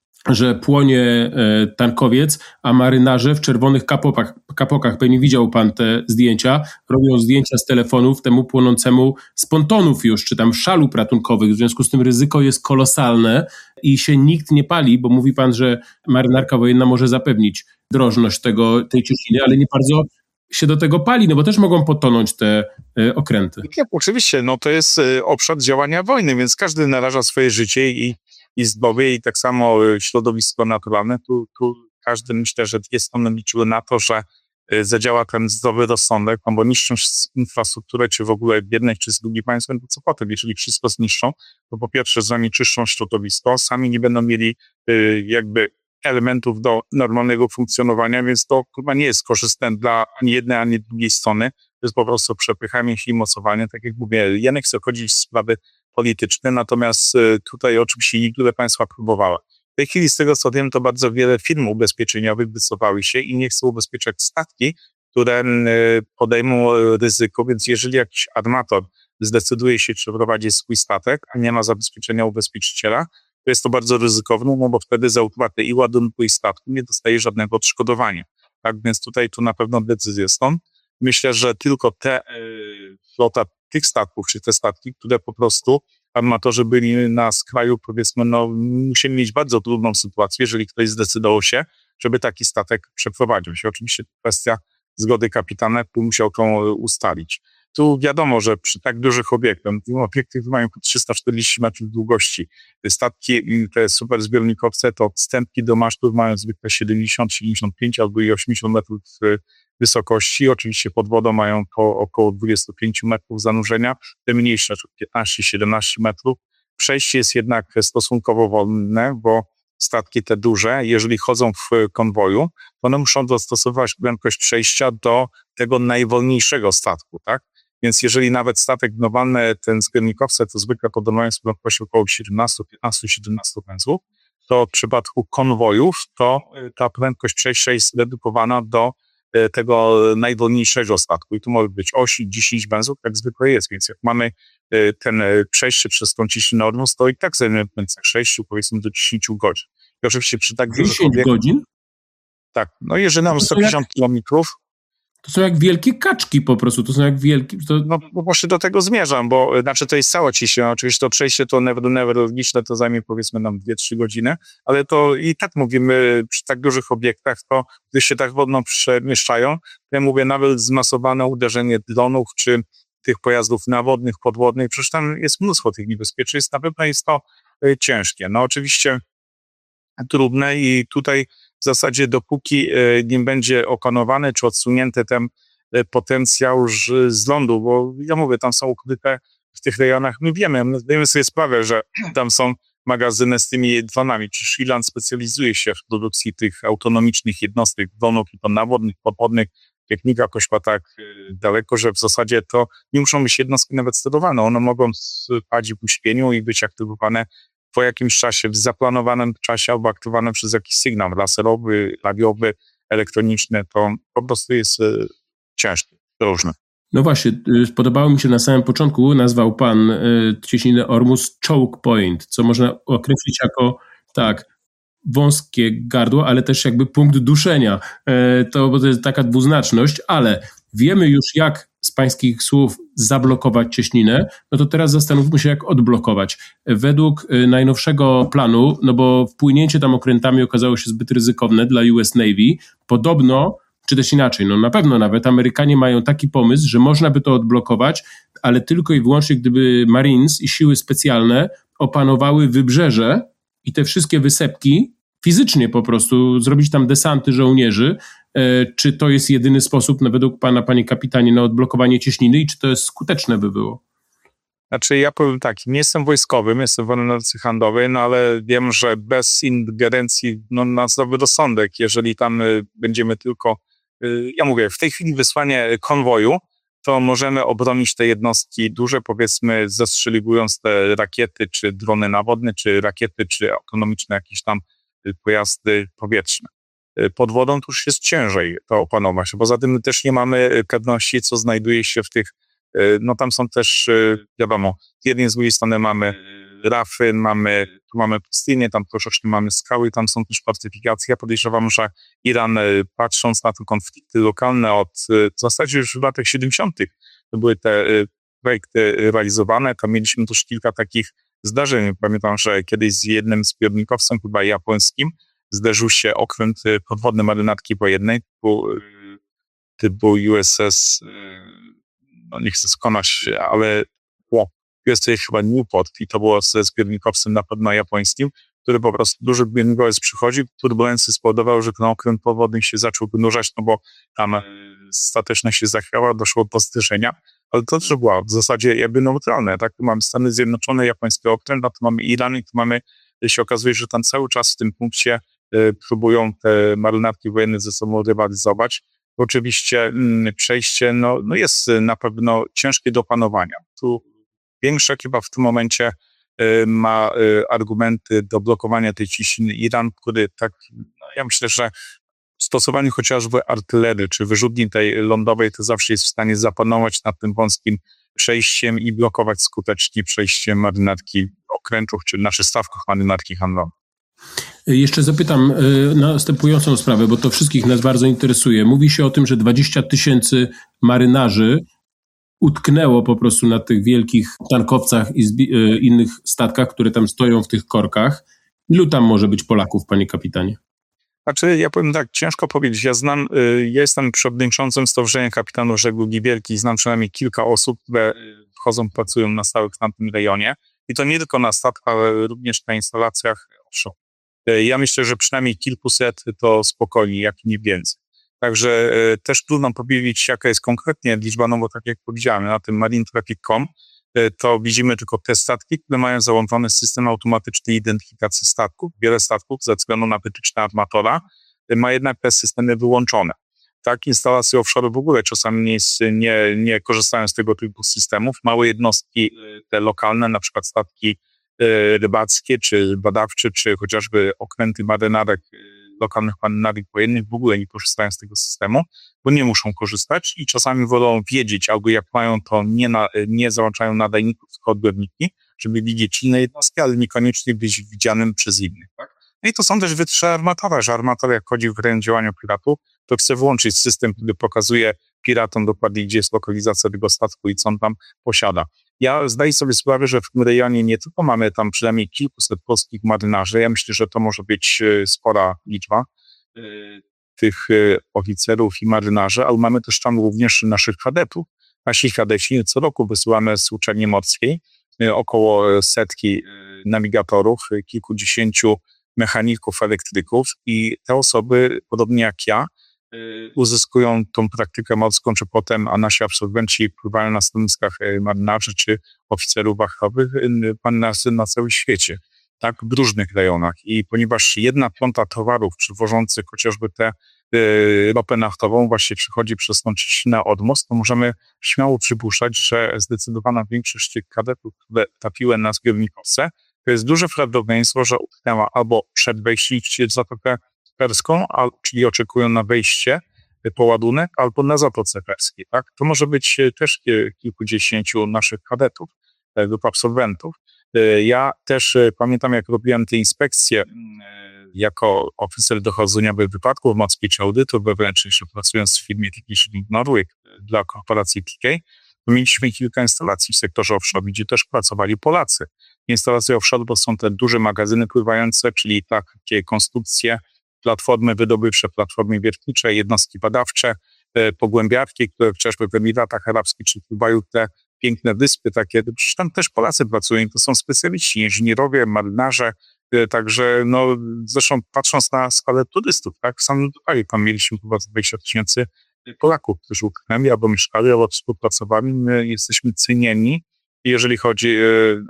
że płonie tankowiec, a marynarze w czerwonych kapokach, kapokach, pewnie widział pan te zdjęcia, robią zdjęcia z telefonów temu płonącemu z pontonów już, czy tam szalub ratunkowych, w związku z tym ryzyko jest kolosalne i się nikt nie pali, bo mówi pan, że marynarka wojenna może zapewnić drożność tego, tej cieciny, ale nie bardzo się do tego pali, no bo też mogą potonąć te y, okręty. Nie, oczywiście, no to jest y, obszar działania wojny, więc każdy naraża swoje życie i i zdrowie i tak samo środowisko naturalne. Tu, tu każdy, myślę, że dwie strony liczyły na to, że zadziała ten zdrowy rozsądek, no bo niszcząc infrastrukturę, czy w ogóle w jednej, czy z drugiej państwa, to co potem? Jeżeli wszystko zniszczą, to po pierwsze zanieczyszczą środowisko, sami nie będą mieli y, jakby elementów do normalnego funkcjonowania, więc to chyba nie jest korzystne dla ani jednej, ani drugiej strony. To jest po prostu przepychanie się i mocowanie. Tak jak mówię, ja nie chcę wchodzić w sprawy polityczne, natomiast tutaj oczywiście niektóre państwa próbowały. W tej chwili z tego co wiem, to bardzo wiele firm ubezpieczeniowych wycofały się i nie chcą ubezpieczać statki, które podejmą ryzyko, więc jeżeli jakiś armator zdecyduje się przeprowadzić swój statek, a nie ma zabezpieczenia ubezpieczyciela, to jest to bardzo ryzykowne, no bo wtedy za utratę i ładunku, i statku nie dostaje żadnego odszkodowania. Tak więc tutaj tu na pewno decyzje są. Myślę, że tylko te y, flota tych statków, czy te statki, które po prostu armatorzy byli na skraju, powiedzmy, no musieli mieć bardzo trudną sytuację, jeżeli ktoś zdecydował się, żeby taki statek przeprowadził się. Oczywiście kwestia zgody kapitana, który musiał to ustalić. Tu wiadomo, że przy tak dużych obiektach, obiekty mają trzysta czterdzieści metrów długości, statki, te super zbiornikowce, to wstępki do masztów mają zwykle siedemdziesiąt, siedemdziesiąt pięć albo i osiemdziesiąt metrów wysokości. Oczywiście pod wodą mają to około dwadzieścia pięć metrów zanurzenia, te mniejsze, piętnaście siedemnaście metrów. Przejście jest jednak stosunkowo wolne, bo statki te duże, jeżeli chodzą w konwoju, to one muszą dostosować prędkość przejścia do tego najwolniejszego statku, tak? Więc jeżeli nawet statek normalny, ten zbiornikowce, to zwykle podążają z prędkością około siedemnaście, piętnaście, siedemnaście pędzlów, to w przypadku konwojów to ta prędkość przejścia jest redukowana do tego najwolniejszego statku. I tu może być osiem, dziesięć węzłów, jak zwykle jest. Więc jak mamy ten przejście przez tą ciśnienę Ormus, to i tak zajmuje sześć, powiedzmy do dziesięć godzin. I oczywiście przy tak dużych dziesięć godzin? Tak. No jeżeli nam sto pięćdziesiąt kilometrów. To są jak wielkie kaczki po prostu, to są jak wielkie... To... No bo właśnie do tego zmierzam, bo znaczy to jest cała ciśnienia, oczywiście to przejście to never, never logiczne, to zajmie powiedzmy nam dwie trzy godziny, ale to i tak mówimy przy tak dużych obiektach, to gdy się tak wolno przemieszczają, to ja mówię nawet zmasowane uderzenie dronów, czy tych pojazdów nawodnych, podwodnych, przecież tam jest mnóstwo tych niebezpieczeństw, na pewno jest to y, ciężkie. No oczywiście trudne i tutaj w zasadzie dopóki nie będzie opanowany czy odsunięty ten potencjał z lądu, bo ja mówię, tam są ukryte w tych rejonach, my wiemy, my zdajemy sobie sprawę, że tam są magazyny z tymi dronami, czy Shriland specjalizuje się w produkcji tych autonomicznych jednostek, dronów i to nawodnych, podwodnych, technika poszła tak daleko, że w zasadzie to nie muszą być jednostki nawet sterowane, one mogą spać w uśpieniu i być aktywowane po jakimś czasie, w zaplanowanym czasie albo aktywowane przez jakiś sygnał laserowy, radiowy, elektroniczny, to po prostu jest y, ciężkie, różne. No właśnie, y, podobało mi się na samym początku, nazwał pan y, cieśninę Ormus choke point, co można określić jako, tak, wąskie gardło, ale też jakby punkt duszenia. Y, to, bo to jest taka dwuznaczność, ale wiemy już jak z pańskich słów zablokować cieśninę, no to teraz zastanówmy się, jak odblokować. Według najnowszego planu, no bo wpłynięcie tam okrętami okazało się zbyt ryzykowne dla U S Navy, podobno, czy też inaczej, no na pewno nawet Amerykanie mają taki pomysł, że można by to odblokować, ale tylko i wyłącznie gdyby Marines i siły specjalne opanowały wybrzeże i te wszystkie wysepki, fizycznie po prostu zrobić tam desanty żołnierzy. Czy to jest jedyny sposób, no, według pana, panie kapitanie, na odblokowanie cieśniny i czy to jest skuteczne by było? Znaczy ja powiem tak, nie jestem wojskowym, jestem w ordynacji handlowej, no ale wiem, że bez ingerencji no, na zdrowy rozsądek, jeżeli tam y, będziemy tylko, y, ja mówię, w tej chwili wysłanie konwoju, to możemy obronić te jednostki duże, powiedzmy zastrzeliwując te rakiety, czy drony nawodne, czy rakiety, czy ekonomiczne jakieś tam y, pojazdy powietrzne. Pod wodą to już jest ciężej to opanować. Poza tym my też nie mamy pewności, co znajduje się w tych, no tam są też, wiadomo, z jednej z drugiej strony mamy rafy, mamy, tu mamy pustynię, tam troszeczkę mamy skały, tam są też fortyfikacje. Ja podejrzewam, że Iran, patrząc na te konflikty lokalne od, w zasadzie już w latach siedemdziesiątych to były te projekty realizowane, tam mieliśmy też kilka takich zdarzeń. Pamiętam, że kiedyś z jednym zbiornikowcem, chyba japońskim, zderzył się okręt podwodny marynarki wojennej typu, typu U S S, no nie chcę skonać, ale o, U S S chyba Newport i to było ze zbiornikowcem na pewno japońskim, który po prostu duży zbiornikowiec przychodzi, turbulencji spowodował, że ten okręt podwodny się zaczął wynurzać, no bo tam stateczność się zachwiała, doszło do zderzenia, ale to też było w zasadzie jakby neutralne, tak? Tu mamy Stany Zjednoczone, japoński okręt, a tu mamy Iran i tu mamy, się okazuje, że tam cały czas w tym punkcie próbują te marynarki wojenne ze sobą rywalizować. Oczywiście mm, przejście no, no jest na pewno ciężkie do opanowania. Tu większe chyba w tym momencie y, ma y, argumenty do blokowania tej ciśniny Iran, który tak, no, ja myślę, że stosowanie chociażby artylerii czy wyrzutni tej lądowej to zawsze jest w stanie zapanować nad tym wąskim przejściem i blokować skutecznie przejście marynarki okrętów czy naszych stawków marynarki handlowej. Jeszcze zapytam następującą sprawę, bo to wszystkich nas bardzo interesuje. Mówi się o tym, że dwadzieścia tysięcy marynarzy utknęło po prostu na tych wielkich tankowcach i zbi- innych statkach, które tam stoją w tych korkach. Ilu tam może być Polaków, panie kapitanie? Znaczy, ja powiem tak, ciężko powiedzieć. Ja znam, ja jestem przewodniczącym Stowarzyszenia Kapitanów Żeglugi Wielkiej, znam przynajmniej kilka osób, które wchodzą, pracują na stałe w tamtym rejonie. I to nie tylko na statkach, ale również na instalacjach offshore. Ja myślę, że przynajmniej kilkuset to spokojnie, jak nie więcej. Także e, też trudno powiedzieć, jaka jest konkretnie liczba, no bo tak jak powiedziałem, na tym marine traffic kropka com e, to widzimy tylko te statki, które mają załączony system automatycznej identyfikacji statków. Wiele statków ze względu na wytyczne armatora e, ma jednak te systemy wyłączone. Tak, instalacje offshore w ogóle czasami nie, jest, nie, nie korzystają z tego typu systemów. Małe jednostki, te lokalne, na przykład statki rybackie, czy badawcze, czy chociażby okręty marynarek lokalnych marynarek wojennych w ogóle nie korzystają z tego systemu, bo nie muszą korzystać i czasami wolą wiedzieć, albo jak mają, to nie, na, nie załączają nadajników, tylko odbiorniki, żeby widzieć inne jednostki, ale niekoniecznie być widzianym przez innych. Tak? No i to są też wytrzy armatora, że armator jak chodzi w rejon działania piratów, to chce włączyć system, który pokazuje piratom dokładnie, gdzie jest lokalizacja tego statku i co on tam posiada. Ja zdaję sobie sprawę, że w tym rejonie nie tylko mamy tam przynajmniej kilkuset polskich marynarzy, ja myślę, że to może być spora liczba y, tych y, oficerów i marynarzy, ale mamy też tam również naszych kadetów. Nasi kadeci co roku wysyłamy z uczelni morskiej y, około setki y, nawigatorów, y, kilkudziesięciu mechaników, elektryków i te osoby, podobnie jak ja, uzyskują tą praktykę morską, czy potem, a nasi absolwenci pływają na stanowiskach marynarzy, czy oficerów wachowych marynarzy na całym świecie, tak, w różnych rejonach. I ponieważ jedna piąta towarów przywożących chociażby tę y, ropę naftową właśnie przychodzi przez tą Cieśninę od most, to możemy śmiało przypuszczać, że zdecydowana większość tych kadetów, które trafiły na zbiornikowce, to jest duże prawdopodobieństwo, że utknęła albo przed wejściem w Zatokę Perską, a, czyli oczekują na wejście po ładunek, albo na Zatoce Perskiej. Tak? To może być też kilkudziesięciu naszych kadetów lub absolwentów. Ja też pamiętam, jak robiłem te inspekcje jako oficer dochodzeniowy wypadków morskich czy audytu wewnętrznych, jeszcze pracując w firmie T K Shipping Norway dla korporacji T K, to mieliśmy kilka instalacji w sektorze offshore, gdzie też pracowali Polacy. Instalacje offshore to są te duże magazyny pływające, czyli takie konstrukcje, platformy wydobywcze, platformy wiertnicze, jednostki badawcze, e, pogłębiarki, które chociażby w Emiratach Arabskich czy Dubaju te piękne wyspy takie, przecież tam też Polacy pracują, to są specjaliści, inżynierowie, marynarze, e, także no zresztą patrząc na skalę turystów, tak, w samym Dubaju tam mieliśmy chyba dwadzieścia tysięcy Polaków, którzy utknęli albo mieszkali, albo współpracowali, my jesteśmy cenieni, jeżeli chodzi e,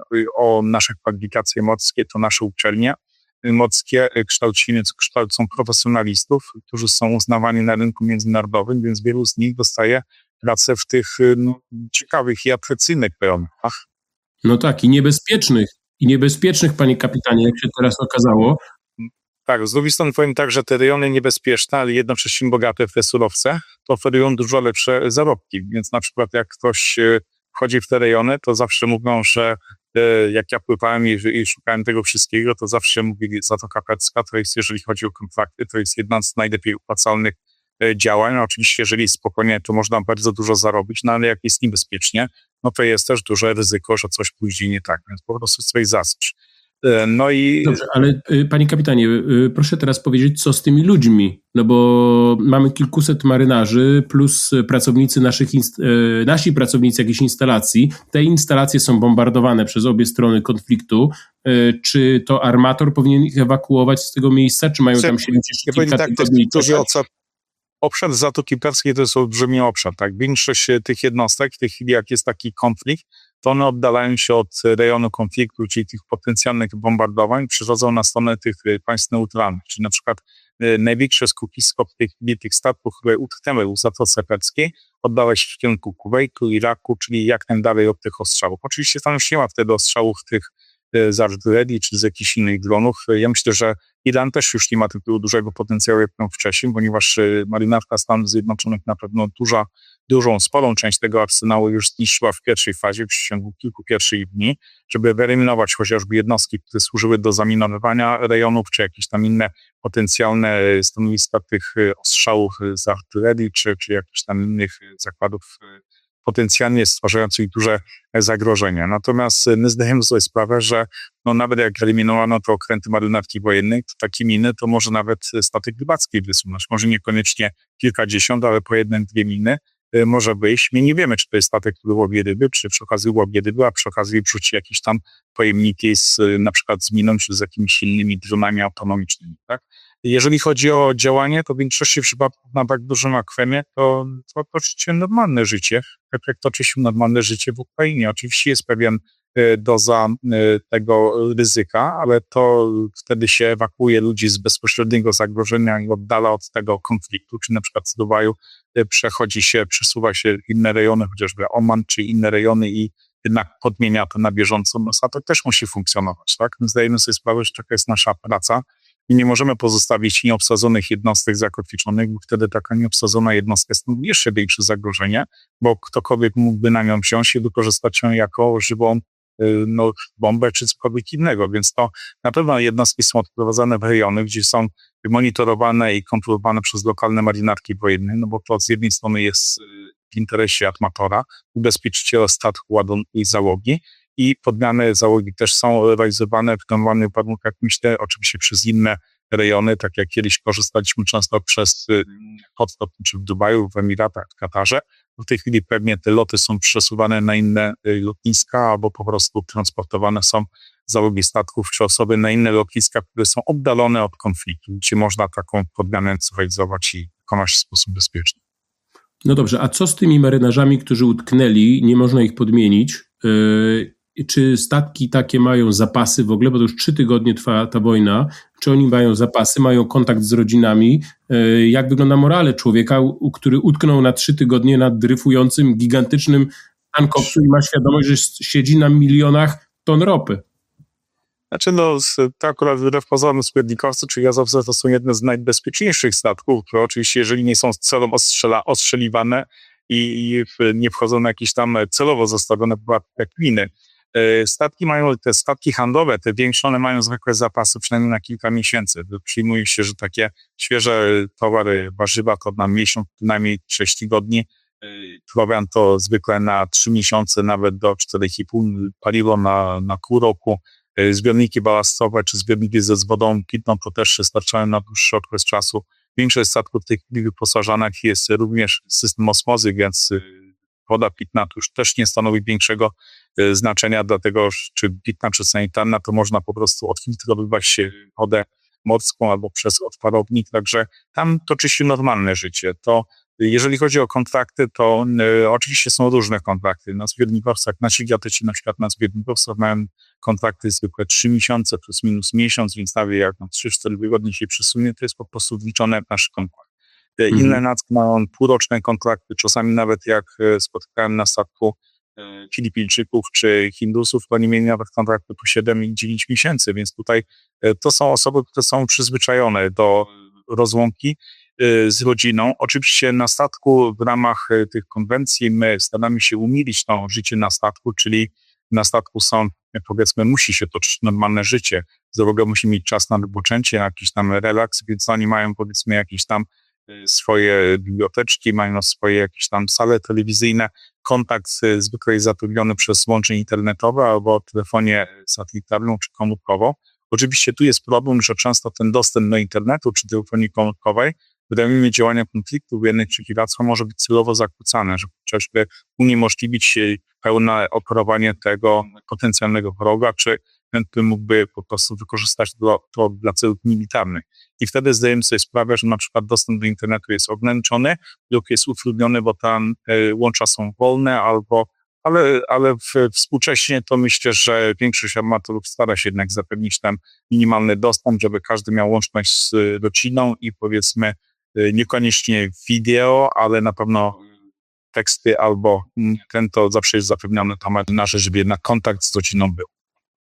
o nasze kwalifikacje morskie, to nasze uczelnie morskie kształcimy, kształcą profesjonalistów, którzy są uznawani na rynku międzynarodowym, więc wielu z nich dostaje pracę w tych no, ciekawych i atrakcyjnych rejonach. No tak, i niebezpiecznych, i niebezpiecznych, panie kapitanie, jak się teraz okazało. Tak, z drugiej strony powiem tak, że te rejony niebezpieczne, ale jednocześnie bogate w te surowce, to oferują dużo lepsze zarobki, więc na przykład jak ktoś wchodzi w te rejony, to zawsze mówią, że jak ja pływałem i, i szukałem tego wszystkiego, to zawsze mówili Zatoka Perska, to jest, jeżeli chodzi o kontrakty, to jest jedna z najlepiej opłacalnych działań. No, oczywiście, jeżeli spokojnie, to można bardzo dużo zarobić, no ale jak jest niebezpiecznie, no to jest też duże ryzyko, że coś pójdzie nie tak, więc po prostu sobie zastrz. No i... Dobrze, ale panie kapitanie, proszę teraz powiedzieć, co z tymi ludźmi, no bo mamy kilkuset marynarzy plus pracownicy naszych, inst- nasi pracownicy jakichś instalacji. Te instalacje są bombardowane przez obie strony konfliktu. Czy to armator powinien ich ewakuować z tego miejsca, czy mają tam siedzieć jeszcze kilka tak, tygodni? To jest obszar Zatoki Perskiej to jest olbrzymi obszar, tak? Większość tych jednostek w tej chwili, jak jest taki konflikt, to one oddalają się od rejonu konfliktu, czyli tych potencjalnych bombardowań, przychodzą na stronę tych państw neutralnych, czyli na przykład e, największe skupisko w tej chwili tych statków, które utknęły u Zatoce Perskiej, oddały się w kierunku Kuwejtu, Iraku, czyli jak najdalej od tych ostrzałów. Oczywiście tam już nie ma wtedy ostrzałów tych z artylerii czy z jakichś innych dronów. Ja myślę, że Iran też już nie ma takiego dużego potencjału jak miał wcześniej, ponieważ marynarka Stanów Zjednoczonych na pewno duża, dużą, sporą część tego arsenału już zniszczyła w pierwszej fazie, w przeciągu kilku pierwszych dni, żeby wyeliminować chociażby jednostki, które służyły do zaminowywania rejonów, czy jakieś tam inne potencjalne stanowiska tych ostrzałów z artylerii, czy, czy jakichś tam innych zakładów potencjalnie stwarzających duże zagrożenia. Natomiast my zdajemy sobie sprawę, że no nawet jak eliminowano te okręty marynarki wojennej, to takie miny to może nawet statek rybacki wysunąć. Może niekoniecznie kilkadziesiąt, ale po jednej, dwie miny może wyjść. My nie wiemy, czy to jest statek, który łowie ryby, czy przy okazji łowie ryby, a przy okazji wrzuci jakieś tam pojemniki z, na przykład z miną, czy z jakimiś innymi dronami autonomicznymi, tak? Jeżeli chodzi o działanie, to w większości przypadków na tak dużym akwenie to, to toczy się normalne życie, tak jak toczy się normalne życie w Ukrainie. Oczywiście jest pewien y, doza y, tego ryzyka, ale to wtedy się ewakuuje ludzi z bezpośredniego zagrożenia i oddala od tego konfliktu, czy na przykład z Dubaju y, przechodzi się, przesuwa się inne rejony, chociażby Oman, czy inne rejony i jednak podmienia to na bieżąco. No, a to też musi funkcjonować, tak? My zdajemy sobie sprawę, że taka jest nasza praca. i nie możemy pozostawić nieobsadzonych jednostek zakotwiczonych, bo wtedy taka nieobsadzona jednostka stanowi jeszcze większe zagrożenie, bo ktokolwiek mógłby na nią wziąć i wykorzystać ją jako żywą no, bombę czy cokolwiek innego, więc to na pewno jednostki są odprowadzane w rejony, gdzie są monitorowane i kontrolowane przez lokalne marynarki wojenne, no bo to z jednej strony jest w interesie armatora, ubezpieczyciela statku, ładunku i załogi, i podmiany załogi też są realizowane w normalnych warunkach, myślę, oczywiście przez inne rejony, tak jak kiedyś korzystaliśmy często przez hotstop czy w Dubaju, w Emiratach, w Katarze. W tej chwili pewnie te loty są przesuwane na inne lotniska albo po prostu transportowane są załogi statków czy osoby na inne lotniska, które są oddalone od konfliktu, gdzie można taką podmianę zrealizować i wykonać w sposób bezpieczny. No dobrze, a co z tymi marynarzami, którzy utknęli, nie można ich podmienić? Yy, czy statki takie mają zapasy w ogóle, bo to już trzy tygodnie trwa ta wojna, czy oni mają zapasy, mają kontakt z rodzinami? Yy, jak wygląda morale człowieka, u, który utknął na trzy tygodnie nad dryfującym, gigantycznym tankowcu i ma świadomość, że siedzi na milionach ton ropy? Znaczy no, to akurat wbrew pozorom składnikowcy czy gazowce to są jedne z najbezpieczniejszych statków, które oczywiście jeżeli nie są celom ostrzela, ostrzeliwane i, i nie wchodzą na jakieś tam celowo zastawione jak miny. Statki mają, te statki handlowe, te większe, one mają zwykłe zapasy przynajmniej na kilka miesięcy. Przyjmuje się, że takie świeże towary, warzywa to na miesiąc, przynajmniej sześć tygodni. Prowiant to zwykle na trzy miesiące, nawet do czterech i pół, paliwo na, na pół roku. Zbiorniki balastowe czy zbiorniki ze z wodą pitną to też starczają na dłuższy okres czasu. Większość statków w tej chwili wyposażonych jest również system osmozy, więc woda pitna to już też nie stanowi większego znaczenia, dlatego czy pitna czy sanitarna to można po prostu odfiltrowywać wodę morską albo przez odparownik, także tam toczy się normalne życie. To jeżeli chodzi o kontrakty, to y, oczywiście są różne kontrakty. Na zbiornikowcach, nasi giatyci na przykład na zbiornikowcach mają kontrakty zwykle trzy miesiące plus minus miesiąc, więc nawet jak na trzy cztery tygodnie się przesunie, to jest po prostu wliczone w nasz kontrakt. Y, mhm. Inne nacki mają półroczne kontrakty, czasami nawet jak y, spotkałem na statku y, Filipińczyków czy Hindusów, to oni mieli nawet kontrakty po siedem i dziewięć miesięcy, więc tutaj y, to są osoby, które są przyzwyczajone do rozłąki z rodziną. Oczywiście na statku w ramach tych konwencji my staramy się umilić to życie na statku, czyli na statku są, powiedzmy, musi się toczyć normalne życie. Załoga musi mieć czas na wypoczęcie, jakiś tam relaks, więc oni mają, powiedzmy, jakieś tam swoje biblioteczki, mają swoje jakieś tam sale telewizyjne. Kontakt zwykle jest zapewniony przez łącze internetowe albo telefonie satelitarną czy komórkową. Oczywiście tu jest problem, że często ten dostęp do internetu czy telefonii komórkowej w rejonie działania konfliktu wojennych czy piractwa może być celowo zakłócane, żeby uniemożliwić pełne operowanie tego potencjalnego wroga, czy ten, który mógłby po prostu wykorzystać to, to dla celów militarnych. I wtedy zdajemy sobie sprawę, że na przykład dostęp do internetu jest ograniczony lub jest utrudniony, bo tam e, łącza są wolne, albo ale, ale w, współcześnie to myślę, że większość armatorów stara się jednak zapewnić tam minimalny dostęp, żeby każdy miał łączność z rodziną i powiedzmy niekoniecznie wideo, ale na pewno teksty albo ten to zawsze jest zapewnione tam marynarze, żeby jednak kontakt z rodziną był.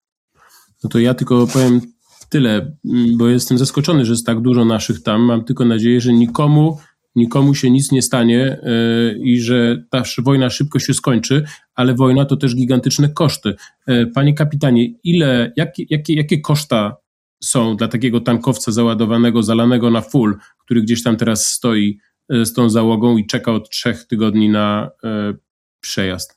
No to ja tylko powiem tyle, bo jestem zaskoczony, że jest tak dużo naszych tam. Mam tylko nadzieję, że nikomu nikomu się nic nie stanie yy, i że ta wojna szybko się skończy, ale wojna to też gigantyczne koszty. Yy, panie kapitanie, ile, jakie, jakie, jakie koszta są dla takiego tankowca załadowanego, zalanego na full, który gdzieś tam teraz stoi yy, z tą załogą i czeka od trzech tygodni na yy, przejazd?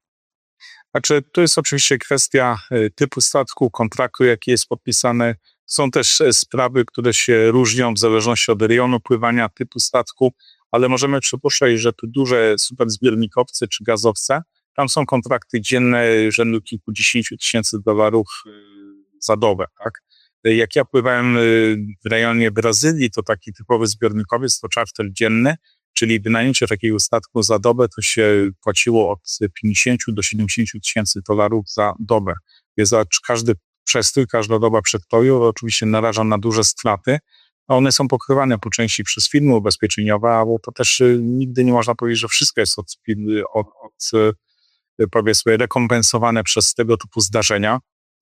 Znaczy, to jest oczywiście kwestia y, typu statku, kontraktu, jaki jest podpisany. Są też sprawy, które się różnią w zależności od rejonu pływania, typu statku, ale możemy przypuszczać, że tu duże superzbiornikowce czy gazowce, tam są kontrakty dzienne rzędu kilkudziesięciu tysięcy dolarów za dobę, tak? Jak ja pływałem w rejonie Brazylii, to taki typowy zbiornikowiec to charter dzienny, czyli wynajęcie takiego statku za dobę to się płaciło od pięćdziesięciu do siedemdziesięciu tysięcy dolarów za dobę. Jest za każdy przestój, każda doba przedpoju oczywiście naraża na duże straty, a one są pokrywane po części przez firmy ubezpieczeniowe, albo to też nigdy nie można powiedzieć, że wszystko jest od, od, od powiedzmy rekompensowane przez tego typu zdarzenia,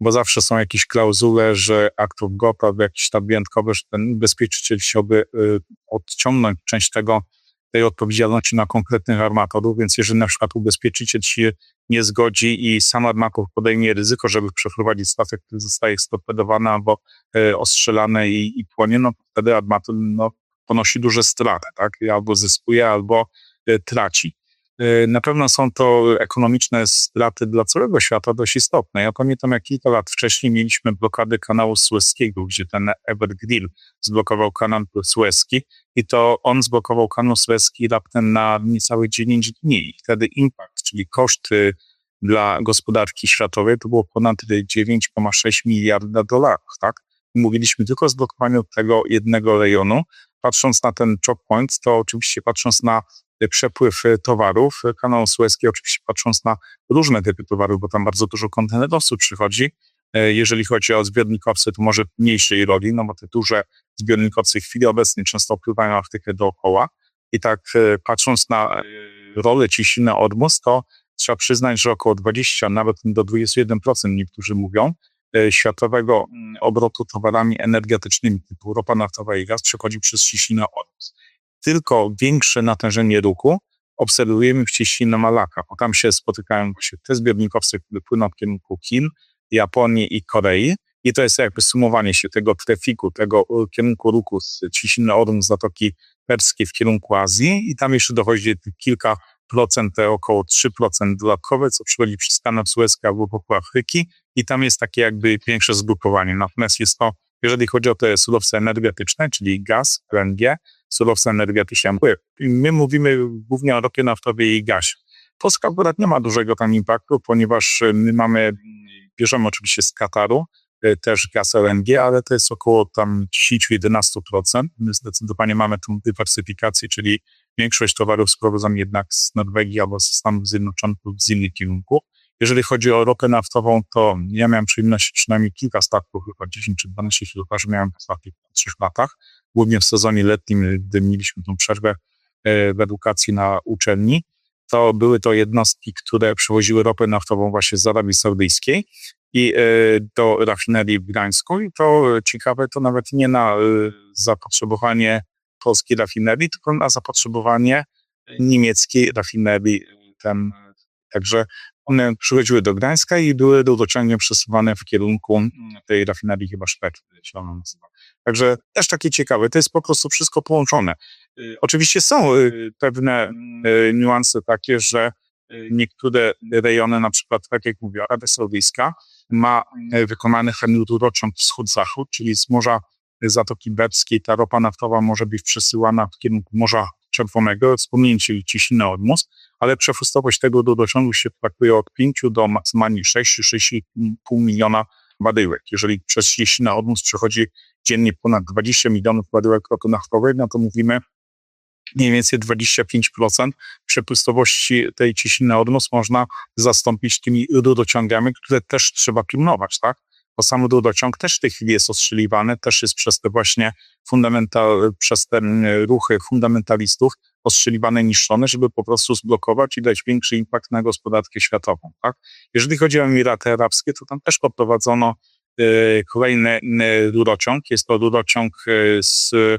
bo zawsze są jakieś klauzule, że akt of God albo jakiś tam wyjątkowy, że ten ubezpieczyciel chciałby y, odciągnąć część tego, tej odpowiedzialności na konkretnych armatorów, więc jeżeli na przykład ubezpieczyciel się nie zgodzi i sam armator podejmie ryzyko, żeby przeprowadzić statek, który zostaje storpedowany albo y, ostrzelany i, i płonie, no wtedy armator no, ponosi duże straty, tak? Albo zyskuje, albo y, traci. Na pewno są to ekonomiczne straty dla całego świata dość istotne. Ja pamiętam, jak kilka lat wcześniej mieliśmy blokadę kanału Sueskiego, gdzie ten Evergreen zblokował kanał Suezki i to on zblokował kanał Suezki raptem na niecałe dziewięć dni. I wtedy impact, czyli koszty dla gospodarki światowej to było ponad dziewięć przecinek sześć miliarda dolarów, tak? I mówiliśmy tylko o zblokowaniu tego jednego rejonu. Patrząc na ten choke point, to oczywiście patrząc na przepływ towarów, kanał Suezki oczywiście patrząc na różne typy towarów, bo tam bardzo dużo kontenerowców przychodzi. Jeżeli chodzi o zbiornikowce, to może w mniejszej roli, no bo te duże zbiornikowce w chwili obecnej często wpływają Afrykę dookoła. I tak patrząc na rolę ciśniny Ormus, to trzeba przyznać, że około dwadzieścia, nawet do dwudziestu jeden procent niektórzy mówią, światowego obrotu towarami energetycznymi typu ropa naftowa i gaz przechodzi przez ciśninę Ormus. Tylko większe natężenie ruchu obserwujemy w cieśninie Malacca, bo tam się spotykają właśnie te zbiornikowce, które płyną w kierunku Chin, Japonii i Korei i to jest jakby sumowanie się tego trafiku, tego kierunku ruchu z cieśniny Ormus, Zatoki Perskiej w kierunku Azji i tam jeszcze dochodzi kilka procent, te około trzy procent dodatkowe, co przychodzi przez kanał Suezki albo wokół Afryki i tam jest takie jakby większe zgrupowanie. Natomiast jest to, jeżeli chodzi o te surowce energetyczne, czyli gaz, L N G, surowce energetyczne. My mówimy głównie o ropie naftowej i gazie. Polska akurat nie ma dużego tam impaktu, ponieważ my mamy, bierzemy oczywiście z Kataru, też gaz L N G, ale to jest około tam dziesięć do jedenastu procent. My zdecydowanie mamy tą dywersyfikację, czyli większość towarów sprowadzamy jednak z Norwegii albo z Stanów Zjednoczonych lub z innych kierunków. Jeżeli chodzi o ropę naftową, to ja miałem przyjemność przynajmniej kilka statków, chyba dziesięć czy dwanaście kilometrów miałem w ostatnich trzech latach, głównie w sezonie letnim, gdy mieliśmy tą przerwę w edukacji na uczelni. To były to jednostki, które przewoziły ropę naftową właśnie z Arabii Saudyjskiej i do rafinerii w Gdańsku. I to ciekawe, to nawet nie na zapotrzebowanie polskiej rafinerii, tylko na zapotrzebowanie niemieckiej rafinerii. Ten, także one przychodziły do Gdańska i były rurociągiem przesuwane w kierunku tej rafinerii, chyba Szpet się ona nazywa. Także też takie ciekawe, to jest po prostu wszystko połączone. Oczywiście są pewne niuanse takie, że niektóre rejony, na przykład tak jak mówię, Arabia Saudyjska ma wykonany ten rurociąg wschód-zachód, czyli z Morza Zatoki Perskiej ta ropa naftowa może być przesyłana w kierunku Morza Czerwonego, wspomnienie ciśniny Ormus, ale przepustowość tego rurociągu się traktuje od pięciu do maksymalnie sześć do sześciu i pół miliona baryłek. Jeżeli przez cieśninę Ormus przechodzi dziennie ponad dwadzieścia milionów baryłek ropy naftowej, no to mówimy mniej więcej dwadzieścia pięć procent przepustowości tej cieśniny Ormus można zastąpić tymi rurociągami, które też trzeba pilnować, tak? Bo sam rurociąg też w tej chwili jest ostrzeliwany, też jest przez te właśnie fundamental, przez te ruchy fundamentalistów ostrzeliwane, niszczone, żeby po prostu zblokować i dać większy impact na gospodarkę światową, tak? Jeżeli chodzi o Emiraty Arabskie, to tam też poprowadzono y, kolejny y, rurociąg. Jest to rurociąg y, z, y,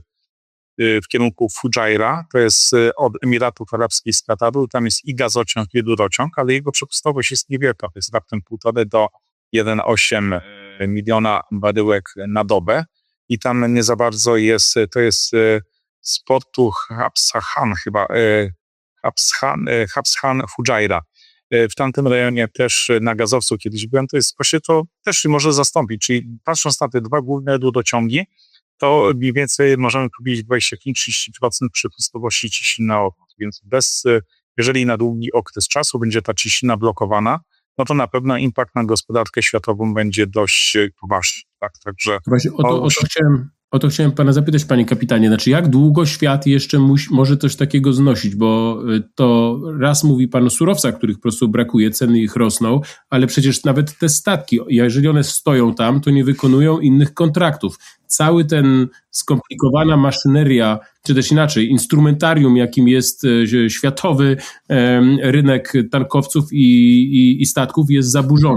w kierunku Fujairah, to jest y, od Emiratów Arabskich z Kataru, tam jest i gazociąg, i rurociąg, ale jego przepustowość jest niewielka, to jest raptem półtorej do jeden przecinek osiem miliona baryłek na dobę i tam nie za bardzo jest, to jest z portu Habshan chyba, Habshan, Habshan Fujairah. W tamtym rejonie też na gazowcu kiedyś byłem, to jest właśnie to też może zastąpić, czyli patrząc na te dwa główne rurociągi, to mniej więcej możemy kupić dwadzieścia pięć do trzydziestu procent przepustowości ciśniny Ormus, więc bez, jeżeli na długi okres czasu będzie ta ciśnina blokowana, no to na pewno impact na gospodarkę światową będzie dość poważny. Tak? Także właśnie o to, o to chciałem, o to chciałem pana zapytać, panie kapitanie. Znaczy, jak długo świat jeszcze musi, może coś takiego znosić? Bo to raz mówi pan o surowcach, których po prostu brakuje, ceny ich rosną, ale przecież nawet te statki, jeżeli one stoją tam, to nie wykonują innych kontraktów. Cały ten skomplikowana maszyneria, czy też inaczej, instrumentarium, jakim jest światowy rynek tankowców i, i, i statków, jest zaburzony.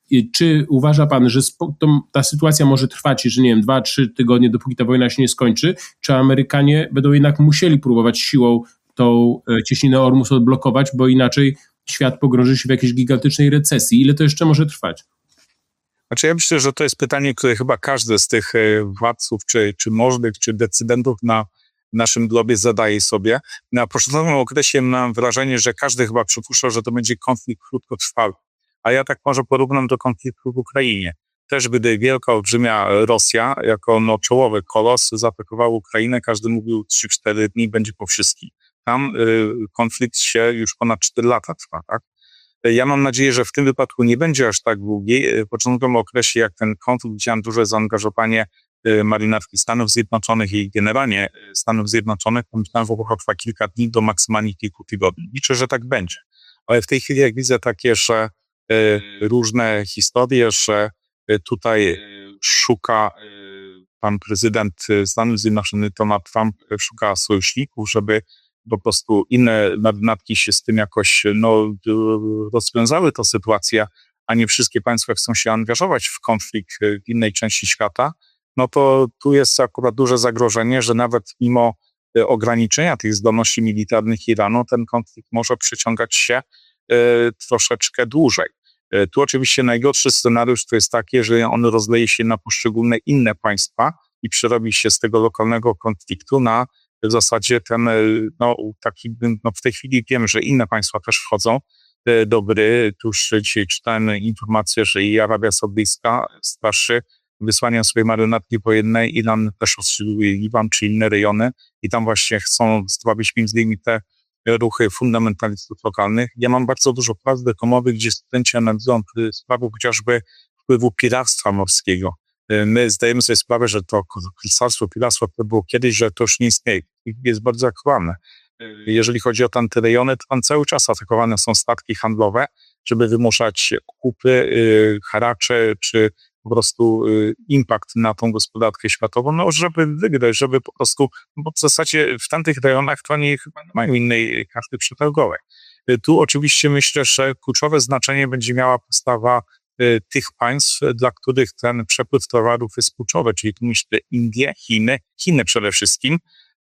Czy uważa pan, że spo, to, ta sytuacja może trwać, że nie wiem, dwa, trzy tygodnie, dopóki ta wojna się nie skończy, czy Amerykanie będą jednak musieli próbować siłą tą cieśninę Ormus odblokować, bo inaczej świat pogrąży się w jakiejś gigantycznej recesji? Ile to jeszcze może trwać? Znaczy ja myślę, że to jest pytanie, które chyba każdy z tych władców, czy, czy możnych, czy decydentów na naszym globie zadaje sobie. Na początkowym okresie mam wrażenie, że każdy chyba przypuszczał, że to będzie konflikt krótkotrwały. A ja tak może porównam do konfliktu w Ukrainie. Też gdy wielka, olbrzymia Rosja, jako no, czołowy kolos, zaatakowała Ukrainę, każdy mówił trzy cztery dni, będzie po wszystkim. Tam y, konflikt się już ponad cztery lata trwa, tak? Ja mam nadzieję, że w tym wypadku nie będzie aż tak długi. W początkowym okresie, jak ten konflikt, widziałem duże zaangażowanie marynarki Stanów Zjednoczonych i generalnie Stanów Zjednoczonych, pomyślałem, że potrwa kilka dni do maksymalnie kilku tygodni. Liczę, że tak będzie. Ale w tej chwili, jak widzę takie, że y, różne historie, że y, tutaj y, szuka y, pan prezydent Stanów Zjednoczonych Donald Trump, y, szuka sojuszników, żeby po prostu inne marynarki się z tym jakoś no, rozwiązały tę sytuację, a nie wszystkie państwa chcą się angażować w konflikt w innej części świata, no to tu jest akurat duże zagrożenie, że nawet mimo ograniczenia tych zdolności militarnych Iranu, ten konflikt może przeciągać się e, troszeczkę dłużej. E, tu oczywiście najgorszy scenariusz to jest taki, że on rozleje się na poszczególne inne państwa i przerobi się z tego lokalnego konfliktu na w zasadzie ten, no taki, no w tej chwili wiem, że inne państwa też wchodzą do gry. Tuż dzisiaj czytałem informację, że i Arabia Saudyjska straszy wysłaniem swojej marynarki wojennej, Iran też ostrzeliwuje Liban czy inne rejony i tam właśnie chcą zdławić między innymi te ruchy fundamentalistów lokalnych. Ja mam bardzo dużo prac dyplomowych, gdzie studenci analizują sprawę chociażby wpływu piractwa morskiego. My zdajemy sobie sprawę, że to korsarstwo, piractwo, które było kiedyś, że to już nie istnieje. Jest bardzo aktualne. Jeżeli chodzi o tamte rejony, to tam cały czas atakowane są statki handlowe, żeby wymuszać kupy, haracze, czy po prostu impact na tą gospodarkę światową, no żeby wygrać, żeby po prostu, bo w zasadzie w tamtych rejonach to oni chyba nie mają innej karty przetargowej. Tu oczywiście myślę, że kluczowe znaczenie będzie miała postawa tych państw, dla których ten przepływ towarów jest kluczowy, czyli tu myślę Indie, Chiny, Chiny przede wszystkim.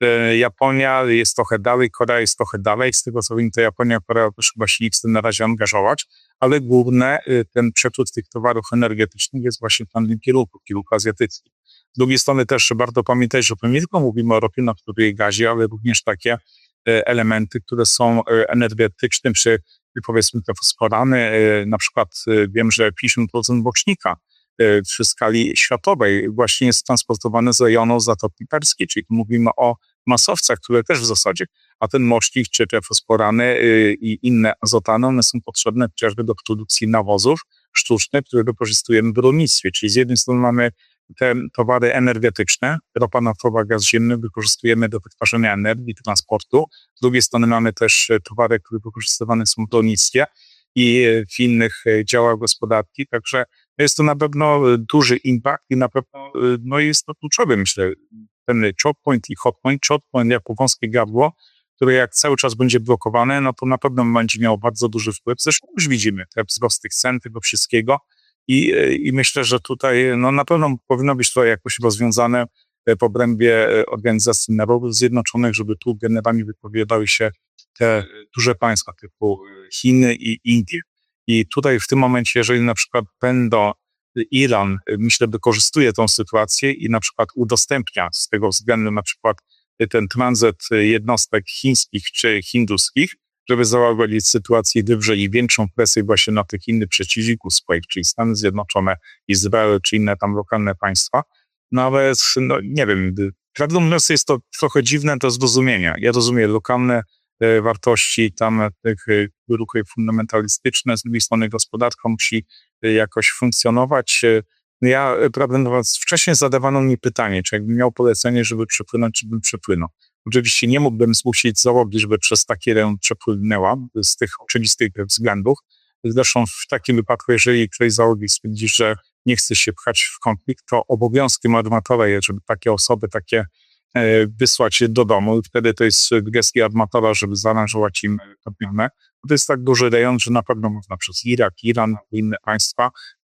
Japonia jest trochę dalej, Korea jest trochę dalej, z tego co wiem, to Japonia, Korea też chyba się nie chce na razie angażować, ale główne ten przepływ tych towarów energetycznych jest właśnie w tamtym kierunku, kierunku azjatyckim. Z drugiej strony też warto pamiętać, że nie tylko mówimy o ropie naftowej i gazie, ale również takie elementy, które są energetyczne, czy powiedzmy te fosforany, na przykład wiem, że pięćdziesiąt procent bocznika przy skali światowej właśnie jest transportowane z rejonu Zatoki Perskiej, czyli tu mówimy o masowcach, które też w zasadzie, a ten mocznik czy te fosforany i inne azotany, one są potrzebne chociażby do produkcji nawozów sztucznych, które wykorzystujemy w rolnictwie, czyli z jednej strony mamy te towary energetyczne, ropa naftowa, gaz ziemny wykorzystujemy do wytwarzania energii, transportu. Z drugiej strony mamy też towary, które wykorzystywane są w rolnictwie i w innych działach gospodarki. Także jest to na pewno duży impact i na pewno no jest to kluczowy, myślę, ten choke point i hot point. Choke point jako wąskie gardło, które jak cały czas będzie blokowane, no to na pewno będzie miało bardzo duży wpływ. Zresztą już widzimy te wzrosty cen tego wszystkiego. I, I myślę, że tutaj no na pewno powinno być to jakoś rozwiązane w obrębie Organizacji Narodów Zjednoczonych, żeby tu generalnie wypowiadały się te duże państwa typu Chiny i Indie. I tutaj w tym momencie, jeżeli na przykład będą Iran, myślę, wykorzystuje tą sytuację i na przykład udostępnia z tego względu na przykład ten tranzyt jednostek chińskich czy hinduskich, żeby załagodzić sytuację, wywrzeli większą presję właśnie na tych innych przeciwników swoich, czyli Stany Zjednoczone, Izrael, czy inne tam lokalne państwa. No ale, no, nie wiem, prawdą mówiąc jest to trochę dziwne do zrozumienia. Ja rozumiem lokalne e, wartości, tam tych e, ruchy fundamentalistyczne, z drugiej strony gospodarka musi e, jakoś funkcjonować. E, ja, prawdę mówiąc, wcześniej zadawano mi pytanie, czy jakbym miał polecenie, żeby przepłynąć, czy bym przepłynął. Oczywiście nie mógłbym zmusić załogi, żeby przez taki rejon przepłynęła z tych oczywistych względów. Zresztą w takim wypadku, jeżeli ktoś z załogi stwierdzi, że nie chce się pchać w konflikt, to obowiązkiem armatora jest, żeby takie osoby takie e, wysłać do domu. I wtedy to jest gestii armatora, żeby zaaranżować im kapionę. To jest tak duży rejon, że na pewno można przez Irak, Iran, inne państwa,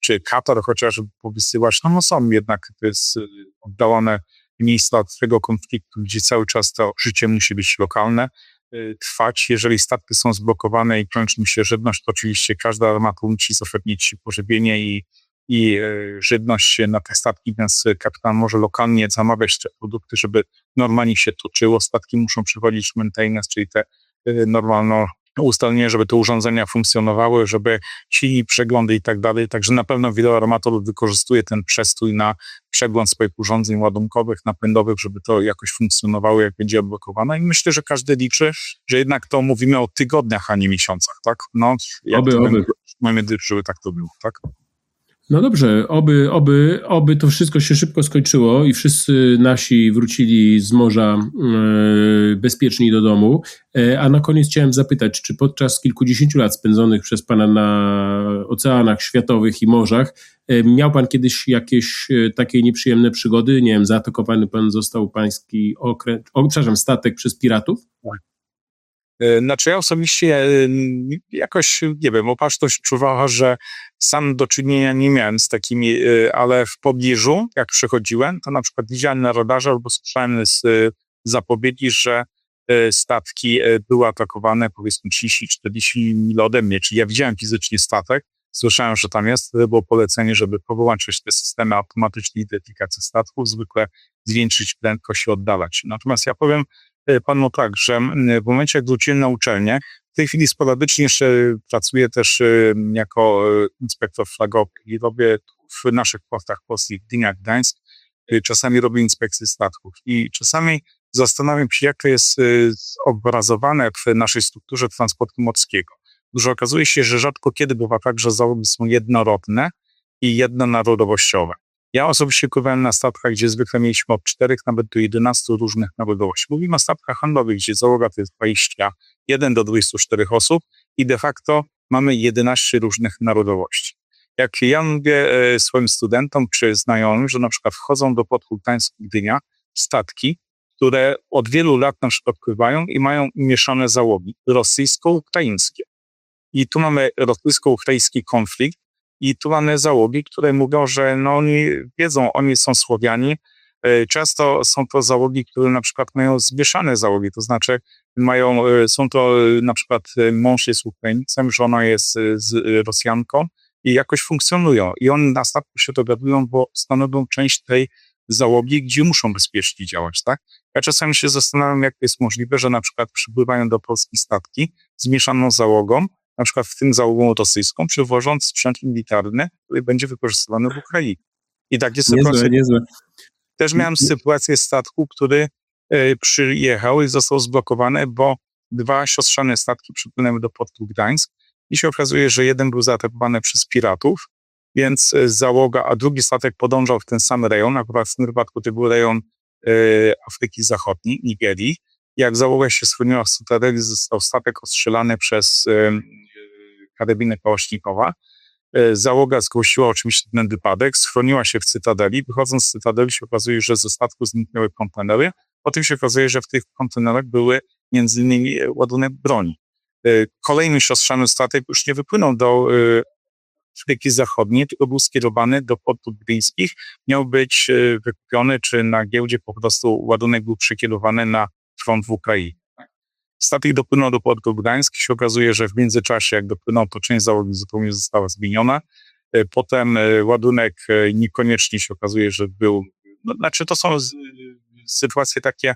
czy Katar chociażby powysyłać, no, no są jednak to jest oddalone miejsca od tego konfliktu, gdzie cały czas to życie musi być lokalne, trwać. Jeżeli statki są zblokowane i kończy mi się żywność, to oczywiście każda armata musi zapewnić pożywienie i, i żywność na te statki, więc kapitan może lokalnie zamawiać te produkty, żeby normalnie się toczyło. Statki muszą przechodzić maintenance, czyli te normalne ustalenie, żeby te urządzenia funkcjonowały, żeby silnik, przeglądy i tak dalej. Także na pewno wiele armatorów wykorzystuje ten przestój na przegląd swoich urządzeń ładunkowych, napędowych, żeby to jakoś funkcjonowało, jak będzie odblokowane. I myślę, że każdy liczy, że jednak to mówimy o tygodniach, a nie miesiącach, tak? No, jak oby, to oby. Mamy, żeby tak to było, tak? No dobrze, oby, oby, oby to wszystko się szybko skończyło i wszyscy nasi wrócili z morza e, bezpieczni do domu. E, a na koniec chciałem zapytać, czy podczas kilkudziesięciu lat spędzonych przez Pana na oceanach światowych i morzach e, miał Pan kiedyś jakieś e, takie nieprzyjemne przygody? Nie wiem, zaatakowany Pan został pański okręt, o, przepraszam, statek przez piratów? Znaczy ja osobiście jakoś, nie wiem, opatrzność czuwała, że sam do czynienia nie miałem z takimi, ale w pobliżu, jak przechodziłem, to na przykład widziałem na radarze albo słyszałem z zapowiedzi, że statki były atakowane powiedzmy trzydzieści czterdzieści mil ode mnie, czyli ja widziałem fizycznie statek, słyszałem, że tam jest, to było polecenie, żeby połączyć te systemy automatycznej identyfikacji statków, zwykle zwiększyć prędkość i oddalać. Natomiast ja powiem panu tak, że w momencie, jak wróciłem na uczelnię, w tej chwili sporadycznie jeszcze pracuję też jako inspektor flagowy i robię w naszych portach polskich, Gdynia, Gdańsk, czasami robię inspekcje statków i czasami zastanawiam się, jak to jest obrazowane w naszej strukturze transportu morskiego. Dużo okazuje się, że rzadko kiedy bywa tak, że załogi są jednorodne i jednonarodowościowe. Ja osobiście pływałem na statkach, gdzie zwykle mieliśmy od czterech nawet do jedenastu różnych narodowości. Mówimy o statkach handlowych, gdzie załoga to jest dwadzieścia jeden do dwudziestu czterech osób i de facto mamy jedenaście różnych narodowości. Jak ja mówię e, swoim studentom czy znajomym, że na przykład wchodzą do portu Gdańsk-Gdynia statki, które od wielu lat na przykład pływają i mają mieszane załogi rosyjsko-ukraińskie. I tu mamy rosyjsko-ukraiński konflikt, i tu mamy załogi, które mówią, że no oni wiedzą, oni są Słowianie. Często są to załogi, które na przykład mają zmieszane załogi, to znaczy mają, są to na przykład mąż jest Ukraińcem, żona jest z Rosjanką i jakoś funkcjonują. I oni na statku się dowiadują, bo stanowią część tej załogi, gdzie muszą bezpiecznie działać, tak? Ja czasami się zastanawiam, jak to jest możliwe, że na przykład przypływają do Polski statki z mieszaną załogą, na przykład w tym załogą rosyjską, przywożąc sprzęt militarny, który będzie wykorzystywany w Ukrainie. I takie sytuacje. Niezłe. Też miałem sytuację statku, który e, przyjechał i został zblokowany, bo dwa siostrzane statki przypłynęły do portu Gdańsk i się okazuje, że jeden był zaatakowany przez piratów, więc załoga, a drugi statek podążał w ten sam rejon, akurat w tym wypadku to był rejon e, Afryki Zachodniej, Nigerii. Jak załoga się schroniła w Cytadeli, został statek ostrzelany przez e, karabinę Kałasznikowa. E, załoga zgłosiła oczywiście ten wypadek, schroniła się w Cytadeli. Wychodząc z Cytadeli się okazuje, że ze statku zniknęły kontenery. Potem się okazuje, że w tych kontenerach były między innymi ładunek broni. E, kolejny siostrzany statek już nie wypłynął do e, Afryki Zachodniej, tylko był skierowany do portów gdyńskich. Miał być e, wykupiony, czy na giełdzie po prostu ładunek był przekierowany na front w Ukrainie. Statek dopłynął do portu Gdańsk i się okazuje, że w międzyczasie, jak dopłynął, to część załogi zupełnie została zmieniona. Potem ładunek niekoniecznie się okazuje, że był... No, znaczy to są z, sytuacje takie,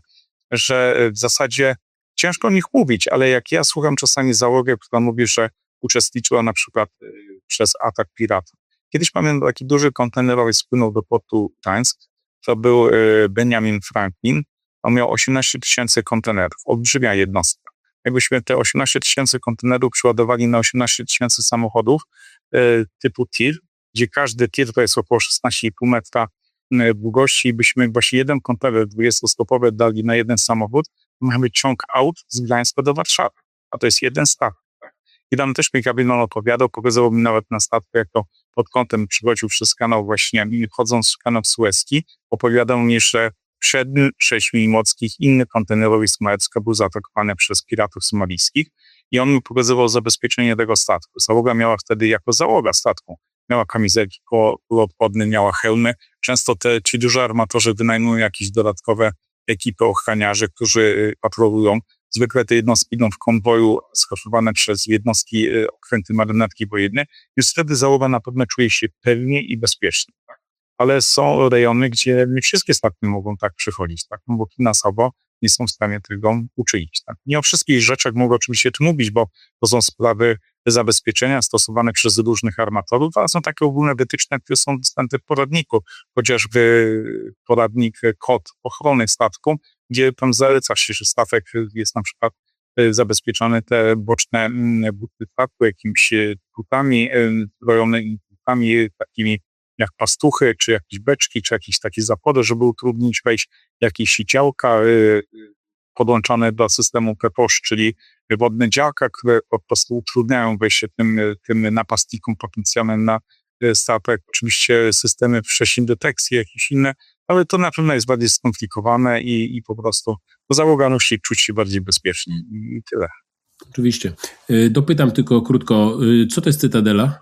że w zasadzie ciężko o nich mówić, ale jak ja słucham czasami załogę, która mówi, że uczestniczyła na przykład przez atak piratów. Kiedyś pamiętam, taki duży kontenerowiec spłynął do portu Gdańsk, to był Benjamin Franklin. On miał osiemnaście tysięcy kontenerów, olbrzymia jednostka. Jakbyśmy te osiemnaście tysięcy kontenerów przyładowali na osiemnaście tysięcy samochodów e, typu tir, gdzie każdy tir to jest około szesnaście i pół metra e, długości i byśmy właśnie jeden kontener dwudziestostopowy dali na jeden samochód, to mamy ciąg aut z Gdańska do Warszawy, a to jest jeden statek. Tak? I tam też mi kapitan opowiadał, pokazywał mi nawet na statku, jak to pod kątem przychodził przez kanał właśnie, wchodząc w kanał Suezki, opowiadał mi, że przed sześć mil morskich inny kontenerowiec Maerska był zaatakowany przez piratów somalijskich i on mi pokazywał zabezpieczenie tego statku. Załoga miała wtedy jako załoga statku, miała kamizelki kuloodporne, miała hełmy. Często te, ci duże armatorzy wynajmują jakieś dodatkowe ekipy ochraniarzy, którzy patrolują. Zwykle te jednostki idą w konwoju schafowane przez jednostki okręty marynarki wojennej. Już wtedy załoga na pewno czuje się pewnie i bezpiecznie. Tak? Ale są rejony, gdzie nie wszystkie statki mogą tak przychodzić, tak? No bo finansowo nie są w stanie tego uczynić. Tak? Nie o wszystkich rzeczach mogę oczywiście tu mówić, bo to są sprawy zabezpieczenia stosowane przez różnych armatorów, ale są takie ogólne wytyczne, które są dostępne w poradniku, chociażby poradnik kod ochrony statku, gdzie tam zaleca się, że statek jest na przykład zabezpieczony, te boczne buty statku jakimiś butami zbrojonymi, butami takimi jak pastuchy, czy jakieś beczki, czy jakieś takie zapory, żeby utrudnić wejść jakieś działka podłączone do systemu P P O S, czyli wodne działka, które po prostu utrudniają wejście tym, tym napastnikom potencjalnym na statek. Oczywiście systemy wcześniej detekcji, jakieś inne, ale to na pewno jest bardziej skomplikowane i, i po prostu załoga musi czuć się bardziej bezpiecznie i tyle. Oczywiście. Dopytam tylko krótko, co to jest Cytadela?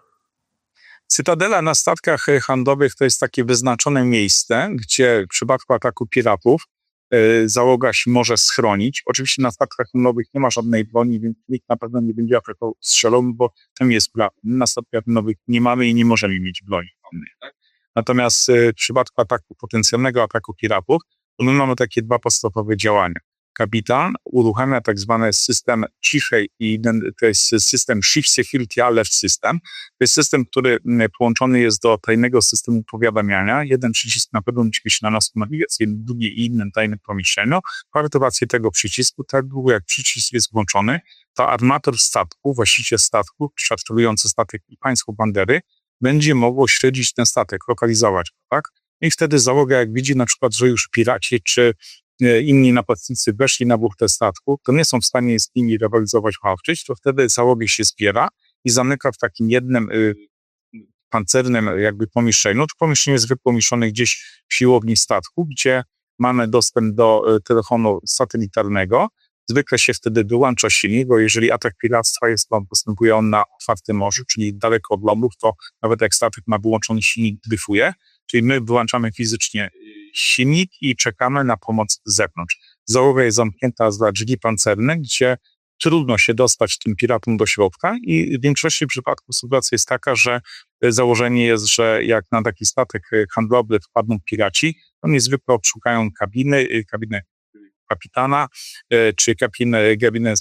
Cytadela na statkach handlowych to jest takie wyznaczone miejsce, gdzie w przypadku ataku piratów y, załoga się może schronić. Oczywiście na statkach handlowych nie ma żadnej broni, więc nikt na pewno nie będzie atakował strzelą, bo tam jest plan. Na statkach handlowych nie mamy i nie możemy mieć broni. Tak? Natomiast y, w przypadku ataku, potencjalnego ataku piratów, to my mamy takie dwa podstawowe działania. Kapitan uruchamia tak zwany system cichej i to jest system Shift Security Alert System. To jest system, który połączony jest do tajnego systemu powiadamiania. Jeden przycisk na pewno musi być na nas nawigacji, drugi i innym tajnym pomieszczeniu. Po aktywację tego przycisku, tak długo jak przycisk jest włączony, to armator statku, właściciel statku, patrolujący statek i państwo bandery będzie mogło śledzić ten statek, lokalizować go, tak? I wtedy załoga, jak widzi na przykład, że już piraci czy inni napastnicy weszli na buchtę statku, to nie są w stanie z nimi rywalizować, walczyć, to wtedy załogi się zbiera i zamyka w takim jednym y, pancernym jakby pomieszczeniu. To pomieszczenie jest wypomieszczone gdzieś w siłowni statku, gdzie mamy dostęp do y, telefonu satelitarnego. Zwykle się wtedy wyłącza silnik, bo jeżeli atak piractwa jest, to postępuje on na otwartym morzu, czyli daleko od lądów, to nawet jak statek ma wyłączony silnik, dryfuje. Czyli my wyłączamy fizycznie silnik i czekamy na pomoc z zewnątrz. Załoga jest zamknięta za drzwi pancerne, gdzie trudno się dostać tym piratom do środka i w większości przypadków sytuacja jest taka, że założenie jest, że jak na taki statek handlowy wpadną piraci, to niezwykle obszukają kabiny, kabiny kapitana, czy kabiny, kabiny,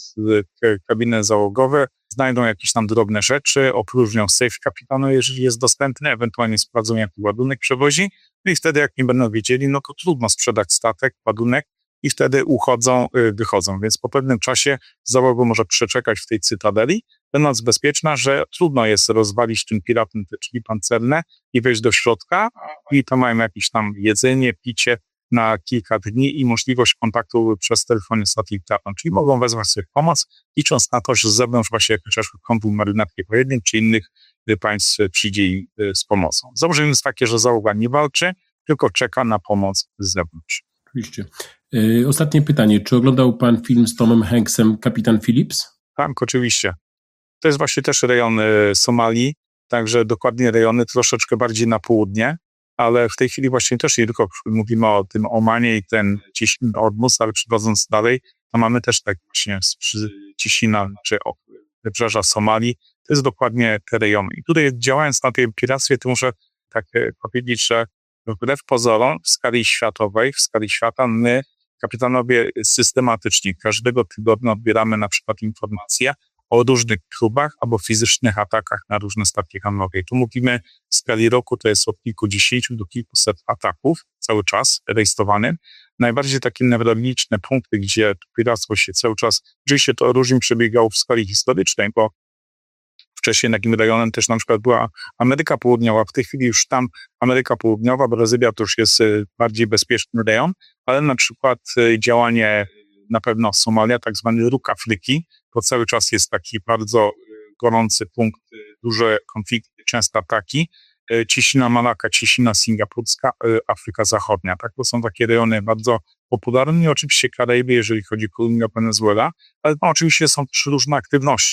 kabiny załogowe, znajdą jakieś tam drobne rzeczy, opróżnią safe kapitanu, jeżeli jest dostępny, ewentualnie sprawdzą, jaki ładunek przewozi, no i wtedy jak nie będą wiedzieli, no to trudno sprzedać statek, ładunek i wtedy uchodzą, wychodzą, więc po pewnym czasie załoga może przeczekać w tej cytadeli, będąc bezpieczna, że trudno jest rozwalić tym piratom te drzwi pancerne i wejść do środka i to mają jakieś tam jedzenie, picie na kilka dni i możliwość kontaktu przez telefon satelitarny, czyli mogą wezwać sobie pomoc, licząc na to, że z zewnątrz właśnie chociażby konwój marynarki wojennej czy innych państw przyjdzie im z pomocą. Założenie jest takie, że załoga nie walczy, tylko czeka na pomoc z zewnątrz. Oczywiście. Yy, ostatnie pytanie. Czy oglądał pan film z Tomem Hanksem Kapitan Phillips? Tak, oczywiście. To jest właśnie też rejon Somalii, także dokładnie rejony troszeczkę bardziej na południe, ale w tej chwili właśnie też nie tylko mówimy o tym Omanie i ten ciśniny Ormus, ale przechodząc dalej, to mamy też tak właśnie ciśnina czy wybrzeża Somalii, to jest dokładnie te rejony. I tutaj działając na tej piractwie, to muszę tak powiedzieć, że wbrew pozorom w skali światowej, w skali świata my, kapitanowie, systematycznie każdego tygodnia odbieramy na przykład informacje o różnych próbach albo fizycznych atakach na różne statki handlowe. Tu mówimy w skali roku, to jest od kilkudziesięciu do kilkuset ataków cały czas rejestrowanym. Najbardziej takie newralgiczne punkty, gdzie piractwo się cały czas, oczywiście to różnie przebiegało w skali historycznej, bo wcześniej takim rejonem też na przykład była Ameryka Południowa, w tej chwili już tam Ameryka Południowa, Brazylia to już jest bardziej bezpieczny rejon, ale na przykład działanie na pewno Somalia, tak zwany Róg Afryki, to cały czas jest taki bardzo gorący punkt, duże konflikty, często ataki. Ciśnina Malaka, ciśnina singapurska, Afryka Zachodnia. Tak, to są takie rejony bardzo popularne. I oczywiście Karaiby, jeżeli chodzi o Kolumbia, Wenezuela, ale no, oczywiście są też różne aktywności.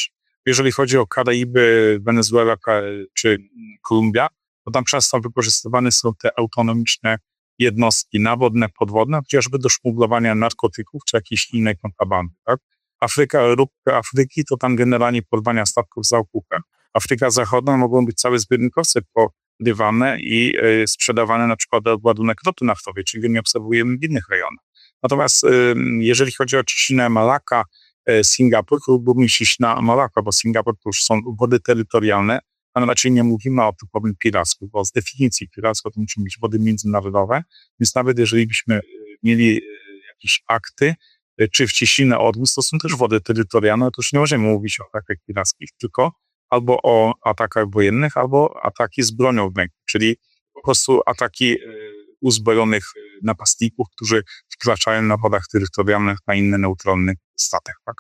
Jeżeli chodzi o Karaiby, Wenezuela czy Kolumbia, to tam często wykorzystywane są te autonomiczne jednostki nawodne, podwodne, chociażby do szmuglowania narkotyków czy jakiejś innej kontrabandy. Tak? Afryka, róbka Afryki to tam generalnie porwania statków za okupem. Afryka Zachodnia mogą być całe zbiornikowce porywane i y, sprzedawane na przykład od ładunek ropy naftowej, czego nie obserwujemy w innych rejonach. Natomiast y, jeżeli chodzi o cieśninę Malakka, y, Singapur, to byłbym iść na Malakka, bo Singapur to już są wody terytorialne, a raczej nie mówimy o typowym piractwie, bo z definicji piractwa to muszą być wody międzynarodowe, więc nawet jeżeli byśmy mieli jakieś akty, czy w cieśninę Ormus, to są też wody terytorialne, to już nie możemy mówić o atakach pirackich, tylko albo o atakach wojennych, albo ataki z bronią w ręku, czyli po prostu ataki uzbrojonych napastników, którzy wkraczają na wodach terytorialnych na inny neutralny statek, tak?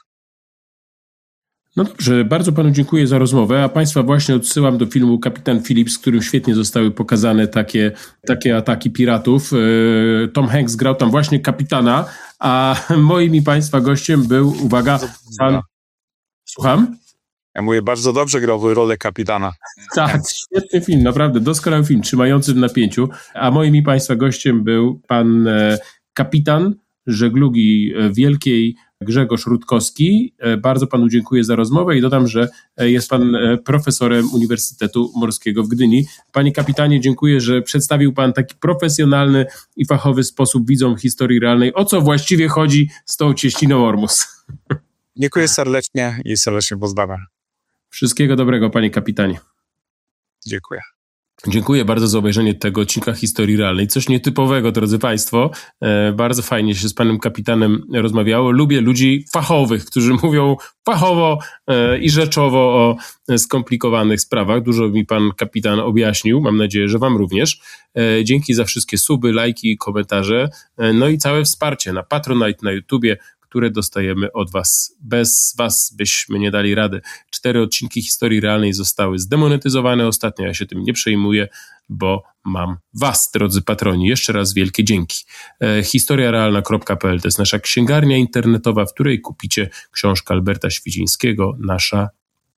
No dobrze, bardzo panu dziękuję za rozmowę, a państwa właśnie odsyłam do filmu Kapitan Phillips, w którym świetnie zostały pokazane takie, takie ataki piratów. Tom Hanks grał tam właśnie kapitana, a moim i państwa gościem był, uwaga, pan... Słucham? Ja mówię, bardzo dobrze grał rolę kapitana. Tak, świetny film, naprawdę doskonały film, trzymający w napięciu, a moim i państwa gościem był pan kapitan żeglugi wielkiej Grzegorz Rutkowski. Bardzo panu dziękuję za rozmowę i dodam, że jest pan profesorem Uniwersytetu Morskiego w Gdyni. Panie kapitanie, dziękuję, że przedstawił pan taki profesjonalny i fachowy sposób widzom historii realnej, o co właściwie chodzi z tą cieśniną Ormus. Dziękuję serdecznie i serdecznie pozdrawiam. Wszystkiego dobrego, panie kapitanie. Dziękuję. Dziękuję bardzo za obejrzenie tego odcinka Historii Realnej. Coś nietypowego, drodzy państwo. E, bardzo fajnie się z panem kapitanem rozmawiało. Lubię ludzi fachowych, którzy mówią fachowo e, i rzeczowo o skomplikowanych sprawach. Dużo mi pan kapitan objaśnił. Mam nadzieję, że wam również. E, dzięki za wszystkie suby, lajki, komentarze. E, no i całe wsparcie na Patronite, na YouTubie, które dostajemy od was. Bez was byśmy nie dali rady. Cztery odcinki Historii Realnej zostały zdemonetyzowane ostatnio. Ja się tym nie przejmuję, bo mam was, drodzy patroni. Jeszcze raz wielkie dzięki. E, historia realna kropka p l to jest nasza księgarnia internetowa, w której kupicie książkę Alberta Świdzińskiego, Nasza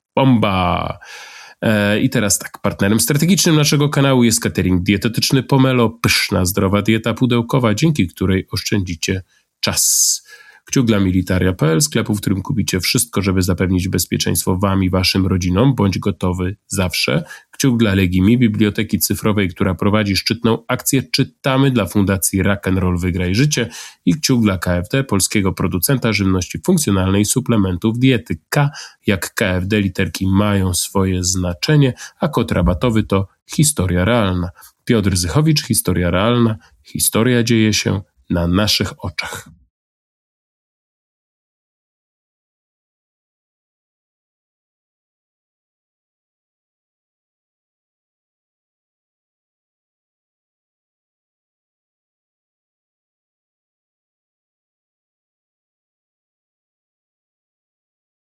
bomba. E, I teraz tak, partnerem strategicznym naszego kanału jest catering dietetyczny Pomelo, pyszna, zdrowa dieta pudełkowa, dzięki której oszczędzicie czas. Kciuk dla militaria kropka p l, sklepu, w którym kupicie wszystko, żeby zapewnić bezpieczeństwo wam i waszym rodzinom. Bądź gotowy zawsze. Kciuk dla Legimi, biblioteki cyfrowej, która prowadzi szczytną akcję Czytamy dla Fundacji Rock'n'Roll Wygraj Życie. I kciuk dla K F D, polskiego producenta żywności funkcjonalnej i suplementów diety. K jak K F D, literki mają swoje znaczenie, a kod rabatowy to Historia Realna. Piotr Zychowicz, Historia Realna. Historia dzieje się na naszych oczach.